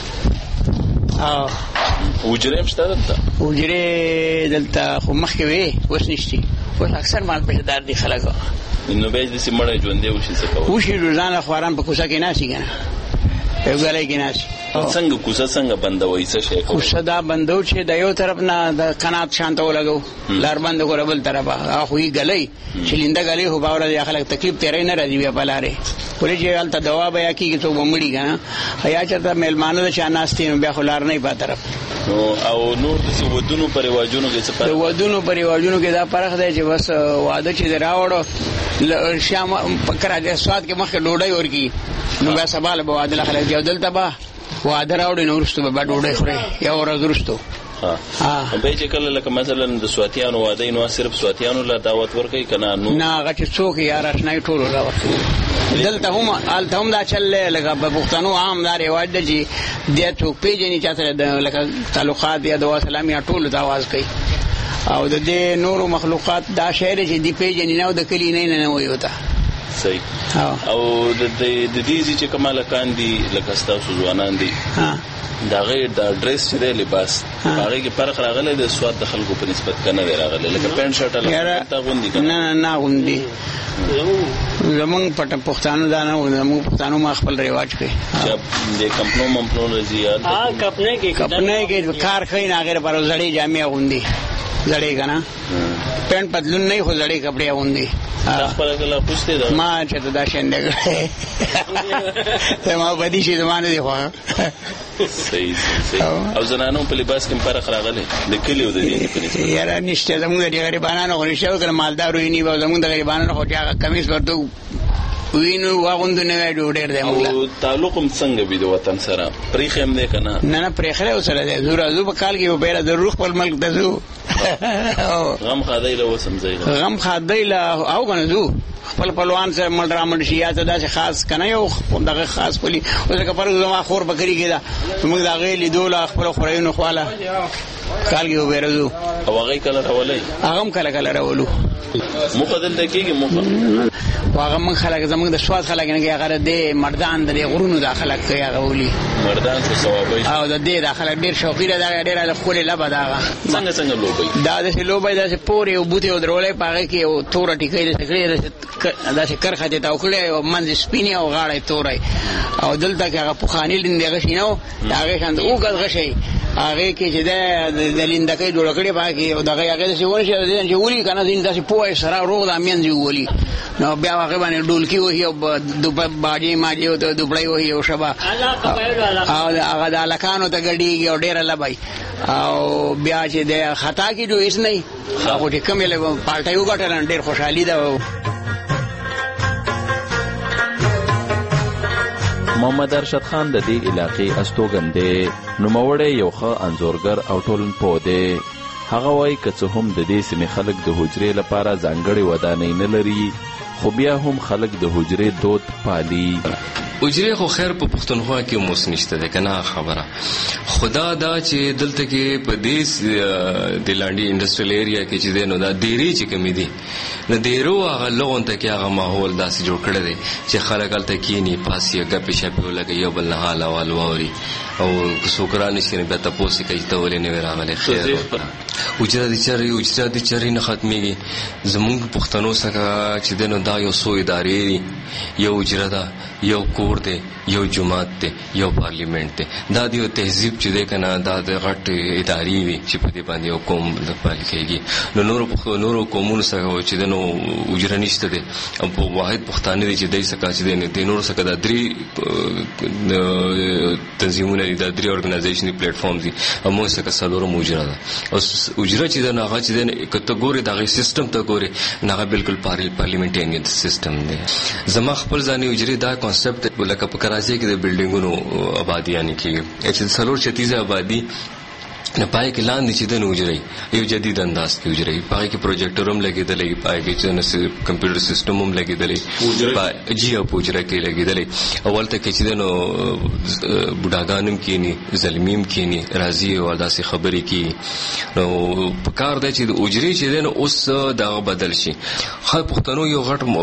حجرې هم شته دلته؟ حجرې دلته خو مخکې وې اوس نشتي اوس اکثر مال پیشهدار دي خلک نو بیا داسې مړی ژوندی وشي څه کوو؟ وشي روزانه خواران په کوڅه کې ناستي که نه یو ګلی کې ناستي. څنګه کوڅه څنګه بندوئ څه شی کوئ؟ کوڅه دا بندو چې د یو طرف نه د قنات شان ته ولګو لار بند کړو بل طرفه هغه خو یې ګلی چې لینده ګلی خو به ورځ خلک تکلیف تېری نه راځي بیا په لارې ولې چې هلته دوا به یا کېږي څوک به مړي که نه یا چېرته میلمانه د چا ناستې نو بیا خو لار نه وي په طرف. او نور داسې ودونو په رواجونو کې څه فرق؟ د ودونو په رواجونو کې دا فرق دی چې بس واده چې دې راوړو شام په کراچۍ سوات کې مخکې ډوډۍ ورکړي نو بیا سبا له به واده له خلک دي او دلته به واده راوړي نو وروستو به بیا ډوډۍ خوري یو ورځ وروستو. بیا چې کله لکه مثلا د سواتیانو واده نو صرف سواتیانو له دعوت ورکوي که نه؟ نه هغه چې څوک یار اشنایي ټولو له ورکوي دلته هم هلته هم دا چل دی لکه په پښتنو عام دا رواج دی چې دی څوک پېژني چا سره لکه تعلقات یا دعا سلام یا ټولو ته آواز کوي او د دې نورو مخلوقات دا شی دی چې دی پېژني نه او د کلي نه نه وایي ورته صحیح. او د دې چې کوم هلکان دي لکه ستاسو ځوانان دي د هغې د ډریس چې دی لباس په هغې کې فرق راغلی د سوات د خلکو په نسبت که نه دی راغلی لکه پینټ شرټ هلته اغوندي که نه نه اغوندي زمونږ پښتانو دا نه زمونږ پښتانو ما خپل رواج کوي چې د کمپنو ممپنو راځي کپنۍ کې کپنۍ کې کار کوي نه هغې لپاره زړې جامې اغوندي زړې که نه پینټ پتلون نه خو زړې کپړې اغوندي ما چې ته دا شین دی کړی ما بدي شي زما نه دی خوښه. صحیح صحیح. او زنانو په لباس کې فرق راغلی د کلي او د دې په نسبت؟ یاره نشته زموږ د غریبانو خو نشته او که مالدار وي نه زموږ د غریبانو خو چې هغه کمیس ورته وینو واغوندو نه وی ډېر دی موږ او تعلق هم څنګه وي د وطن سره پریښی هم دی که نه؟ نه نه پریښلی ورسره دی ځو راځو په کال کې یو بیره ضرور خپل ملک ته ځو غم خادی له اوس هم ځای غم خادی له او که نه ځو خپل خپلوان سره مړ رامړ شي یا څه داسې خاص که نه یو دغه خاص پلي اوس که فرض زما خور په کلي کې ده موږ د هغې لیدو له خپلو خورایونو خواله کال کې یو بیره ځو او هغې کله راولئ؟ هغه هم کله کله راولو. موخه دلته کېږي موخه خو هغه موږ خلک زموږ د سوات خلک نه کوي هغه د مردان د غرونو دا خلک کوي هغه ولي مردان خو ثوابۍ او د دې دا خلک ډېر شوقي دی دا ډېره ښکلې لبه ده هغه څنګه څنګه لوبې دا د لوبه د پورې او بوته او درولې پاره کې او تور ټیکې د سکړې د شکر خاطه تا وکړې او منځ سپینې او غاړې تورې او دلته کې هغه پوخانی لندې غشینو هغه شاند او غل غشي هغه کې چې د لندکې جوړ کړې پاره او دغه هغه چې ورشي چې ولي کنه دین داسې پوهه سره روغ د امین دی ولي نو بیا هغه باندې ډولکی وهي او د باجی ماجی او د دوبړی وهي او شبا او هغه د الکانو ته ګډیږي او ډیر لبای او بیا چې د خطا کې جو هیڅ نه هغه چې کومه له پالټي وګټل ډیر خوشحالي ده. محمد ارشد خان د دې علاقې استوګن دی، نوموړی یو ښه انځورګر او ټولنپوه دی. هغه وایي که څه هم د دې سیمې خلک د حجرې لپاره ځانګړې ودانۍ نه لري، خو بیا هم خلک د حجرې دود پالي. حجرې خو خیر په پښتونخوا کې موس نشته ده کنه خبره، خدا دا چې دلته کې په دې د لاندې انډستریل ایریا کې چې دی نو دا ډیری چې کمی دي نو ډیرو هغه لغون ته کې هغه ماحول داسې جوړ کړی دی چې خلک هلته کینی پاسي ګپې شپې ولګي یو بل نه حال احوال واوري او څوک رانشي نو بیا تپوس کوي ته ولې نه وې راغلی خیر حجره د چرې حجره د چرې نه ختمېږي. زمونږ پښتنو څخه چې دی نو دا یو څو ادارې دي، یو حجره ده، یو کور دی، یو جماعت دی، یو پارلیمنت دی. دا د یو تهذیب چې دی کنه دا د غټ ادارې وي چې په دې باندې یو قوم پال کېږي. نو نورو نورو قومونو څخه چې دی نو حجره نشته دی او په واحد پښتانه دي چې دی څخه چې دی د نورو څخه دا درې تنظیمونه دي، دا درې ارګنایزیشني پلیټ فارم دي او موږ څخه څلورم حجره ده. او حجره چې دی نو هغه چې دی کته ګوري دغه سیستم ته ګوري هغه بالکل پارلیمنټرین سیستم دی. زما خپل ځاني حجرې دا کانسپټ لکه په کراچۍ کې د بلډینګونو آبادی یعنی کې چې څلور چتیزه آبادی نه پای کې لاندې چې د نوجري یو جدید انداز کې وجري پای کې پروجیکټر هم لګیدلې، پای کې چې کمپیوټر سیستم هم لګیدلې، پای جی او پوجره کې لګیدلې. اول ته کې چې د نو بډاګانم کې ني ظلمیم کې ني راضي او داسې خبرې کې نو په کار دی چې د اجري چې د نو اوس دا بدل شي. خو پښتنو یو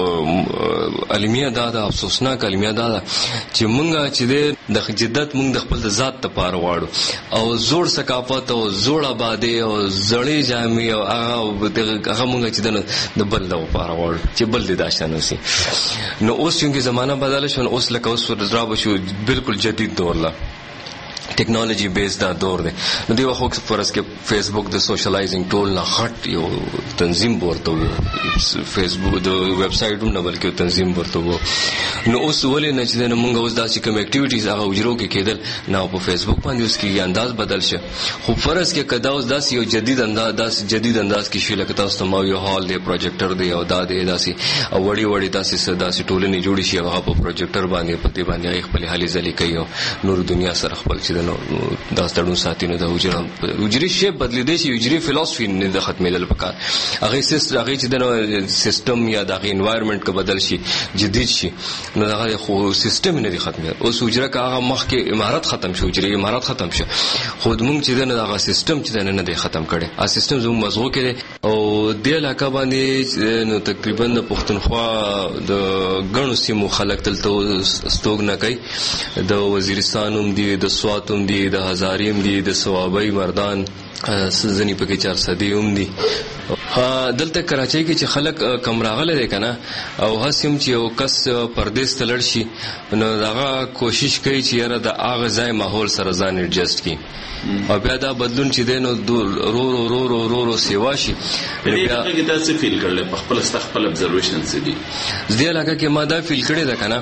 غټ علمیه دا د افسوسناک علمیه دا چې مونږه چې د جدت مونږ د خپل ذات ته پاره واړو او زوړ ثقافت او زوړ آبادی او زړې جامې او هغه هغه مونږ چې د بل لپاره وړ چې بل دې داشتنه سي. نو اوس څنګه زمانہ بدل شو، اوس لکه اوس ورځ شو بالکل جدید دور لا ټیکنالوژي بیس دا دور دی. نو دی وخت فرض کې فیسبوک د سوشلایزینګ ټول نه غټ یو تنظیم ورته وو، فیسبوک د ویب سایټونو نه بلکې تنظیم ورته وو. نو اوس ولې نه چې موږ اوس داسې کوم اکټیویټیز هغه وجرو کې کېدل نه په فیسبوک باندې اوس کې انداز بدل شه. خو فرض کې کدا اوس داسې یو جدید انداز داسې جدید انداز کې شي لکه تاسو ته ما یو هال دی، پروجیکټر دی او دا دی داسې او وړي وړي داسې داسې ټولنې جوړې شي هغه په پروجیکټر باندې په دې باندې خپل حالي ځلې کوي او نور دنیا سره خپل چې نو دا ستړو ساتینو د حجره حجري شی بدلیدي شي، حجري فلسفي نه د ختمېدل پکار هغه سیستم هغه چې د سیستم یا د انوایرنمنت کې بدل شي جدید شي نو هغه خو سیستم نه دی ختمېدل. اوس حجره کا هغه مخ کې امارات ختم شو، حجري امارات ختم شو، خود مونږ چې د هغه سیستم چې نه دی ختم کړي ا سیستم زموږ مزغو کې او د علاقه باندې نو تقریبا د پښتونخوا د غنو سیمو خلک تلته استوګ نه کوي. د وزیرستان هم دي، د سوات هم دي، د هزاریم دي، د سوابۍ مردان سزنی پکې چار صدی هم دي. دلته کراچۍ کې چې خلک کم راغله دي کنه او هڅم چې یو کس پردیس ته لړ شي نو هغه کوشش کوي چې یاره د هغه ځای ماحول سره ځان ایڈجسټ کړي او بیا دا بدلون چې دی نو رو رو رو رو رو رو سیوا شي. بیا کې تاسو فیل کړل په خپل استخپل ابزرویشن څه دي دې علاقه کې ما دا فیل کړی ده کنه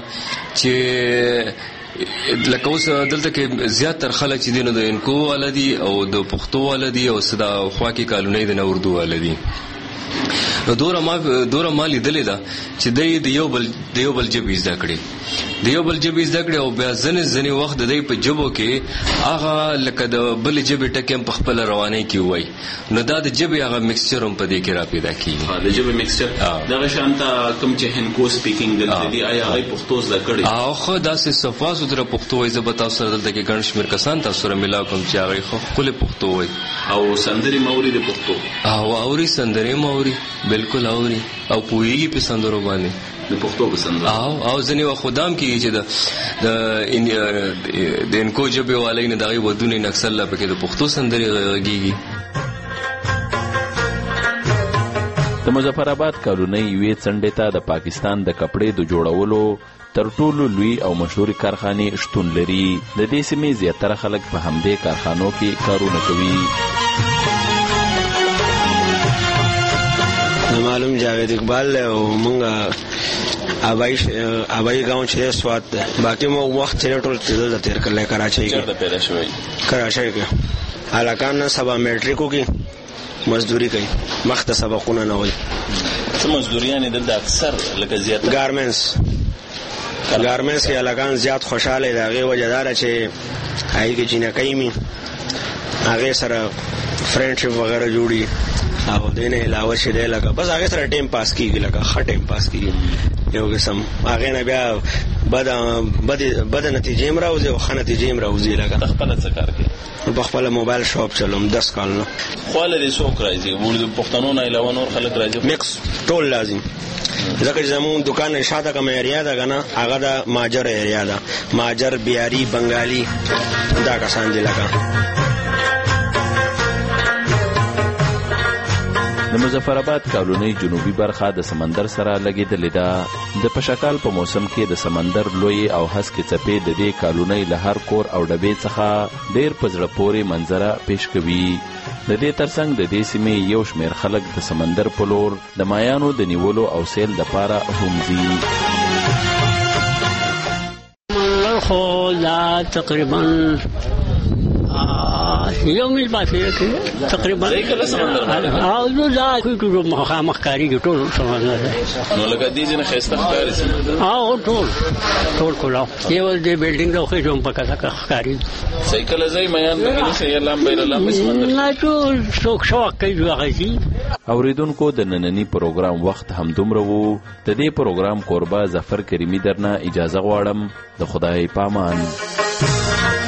چې لکه اوس دلته کې زیات تر خلک چې دینو د انکو ولدي او د پښتو ولدي او صدا خوا کې کالونی د اردو ولدي. نو دوره ما دوره ما لیدلې ده چې د یو بل د یو بل جبې زده کړي د یو بل جبې زده کړي او بیا ځنې ځنې وخت د دې په جبو کې هغه لکه د بل جبې ټکم په خپل رواني کې وای نو دا د جبې هغه مکسچر هم په دې کې را پیدا کیږي. د جبې مکسچر دغه شانته کوم چې هنکو سپیکینګ دلته دی آیا هغه پښتو زده کړي او خو داسې صفا سوتره پښتو وای زه به تاسو سره دلته کې ګڼ شمېر کسان تاسو سره ملاو کوم چې هغه خو خپل پښتو وای او سندري موري د پښتو او اوري سندري موري بالکل اوري او پوېږي په سندرو باندې د پښتو په سندرو او او ځنې و خدام کې چې د د انکو جبې والي نه دغه ودونی نکسل په کې د پښتو سندري غږیږي. د مظفر آباد کالونۍ یوې څنډې ته د پاکستان د کپړې د جوړولو تر ټولو لوی او مشهوري کارخانې شتون لري. د دې سیمې زیاتره خلک په همدې کارخانو کې کارونه کوي. معلوم جاوید اقبال او مونږه ابای ابای گاؤں چې سواد ده باقي مو وخت چې ټول تل تیر کړل کراچۍ کې چیرته پیدا شوی کراچۍ کې علاقان سبا میټریکو کې مزدوري کوي مخته سبقونه نه وي څه مزدوریان دلته اکثر لکه زیات ګارمنټس ګارمنټس کې علاقان زیات خوشاله دي هغه وجدار چې هاي کې جنکای می هغه سره فرندشپ وغیرہ جوړي او دینه علاوه شه دی لکه بس هغه سره ټیم پاس کیږي لکه ښه ټیم پاس کیږي یو قسم هغه نه بیا بد بد بد نتیجې مراوځي او ښه نتیجې مراوځي لکه خپل څه کار کوي په خپل موبایل شاپ چلوم دس کال نو خو له دې څوک راځي ورته پښتنو نه علاوه نور خلک راځي مکس ټول لازم ځکه چې زمون دکان شاته کوم ایریا ده کنه هغه د ماجر ایریا ده ماجر بیاری بنگالی دا کسان دي لکه د مظفر آباد کالونۍ جنوبي برخه د سمندر سره لګیدلې ده. د پشکال په موسم کې د سمندر لوی او هسکې څپې د دې کالونۍ له هر کور او ډبې څخه ډېر په زړه پورې منظره پیش کوي. د دې ترڅنګ د دې سیمې یو شمېر خلک د سمندر په لور د مایانو د نیولو او سیل دپاره هم ځي. خو دا تقریبا یو میل پاسه کې تقریبا او نو دا ټول مخامخ کاریږي ټول سمندر نو لکه دې جن خسته ښکاري او ټول ټول کولا یو دې بلډینګ او خې جوم پکا کا ښکاری سایکل ځای میان کې نه سي لام بیل لام سمندر نه ټول شوک شوک کوي غزي. اوریدونکو د نننی پروګرام وخت هم دومره وو. د دې پروګرام قربا ظفر کریمی درنه اجازه غواړم. د خدای پامان.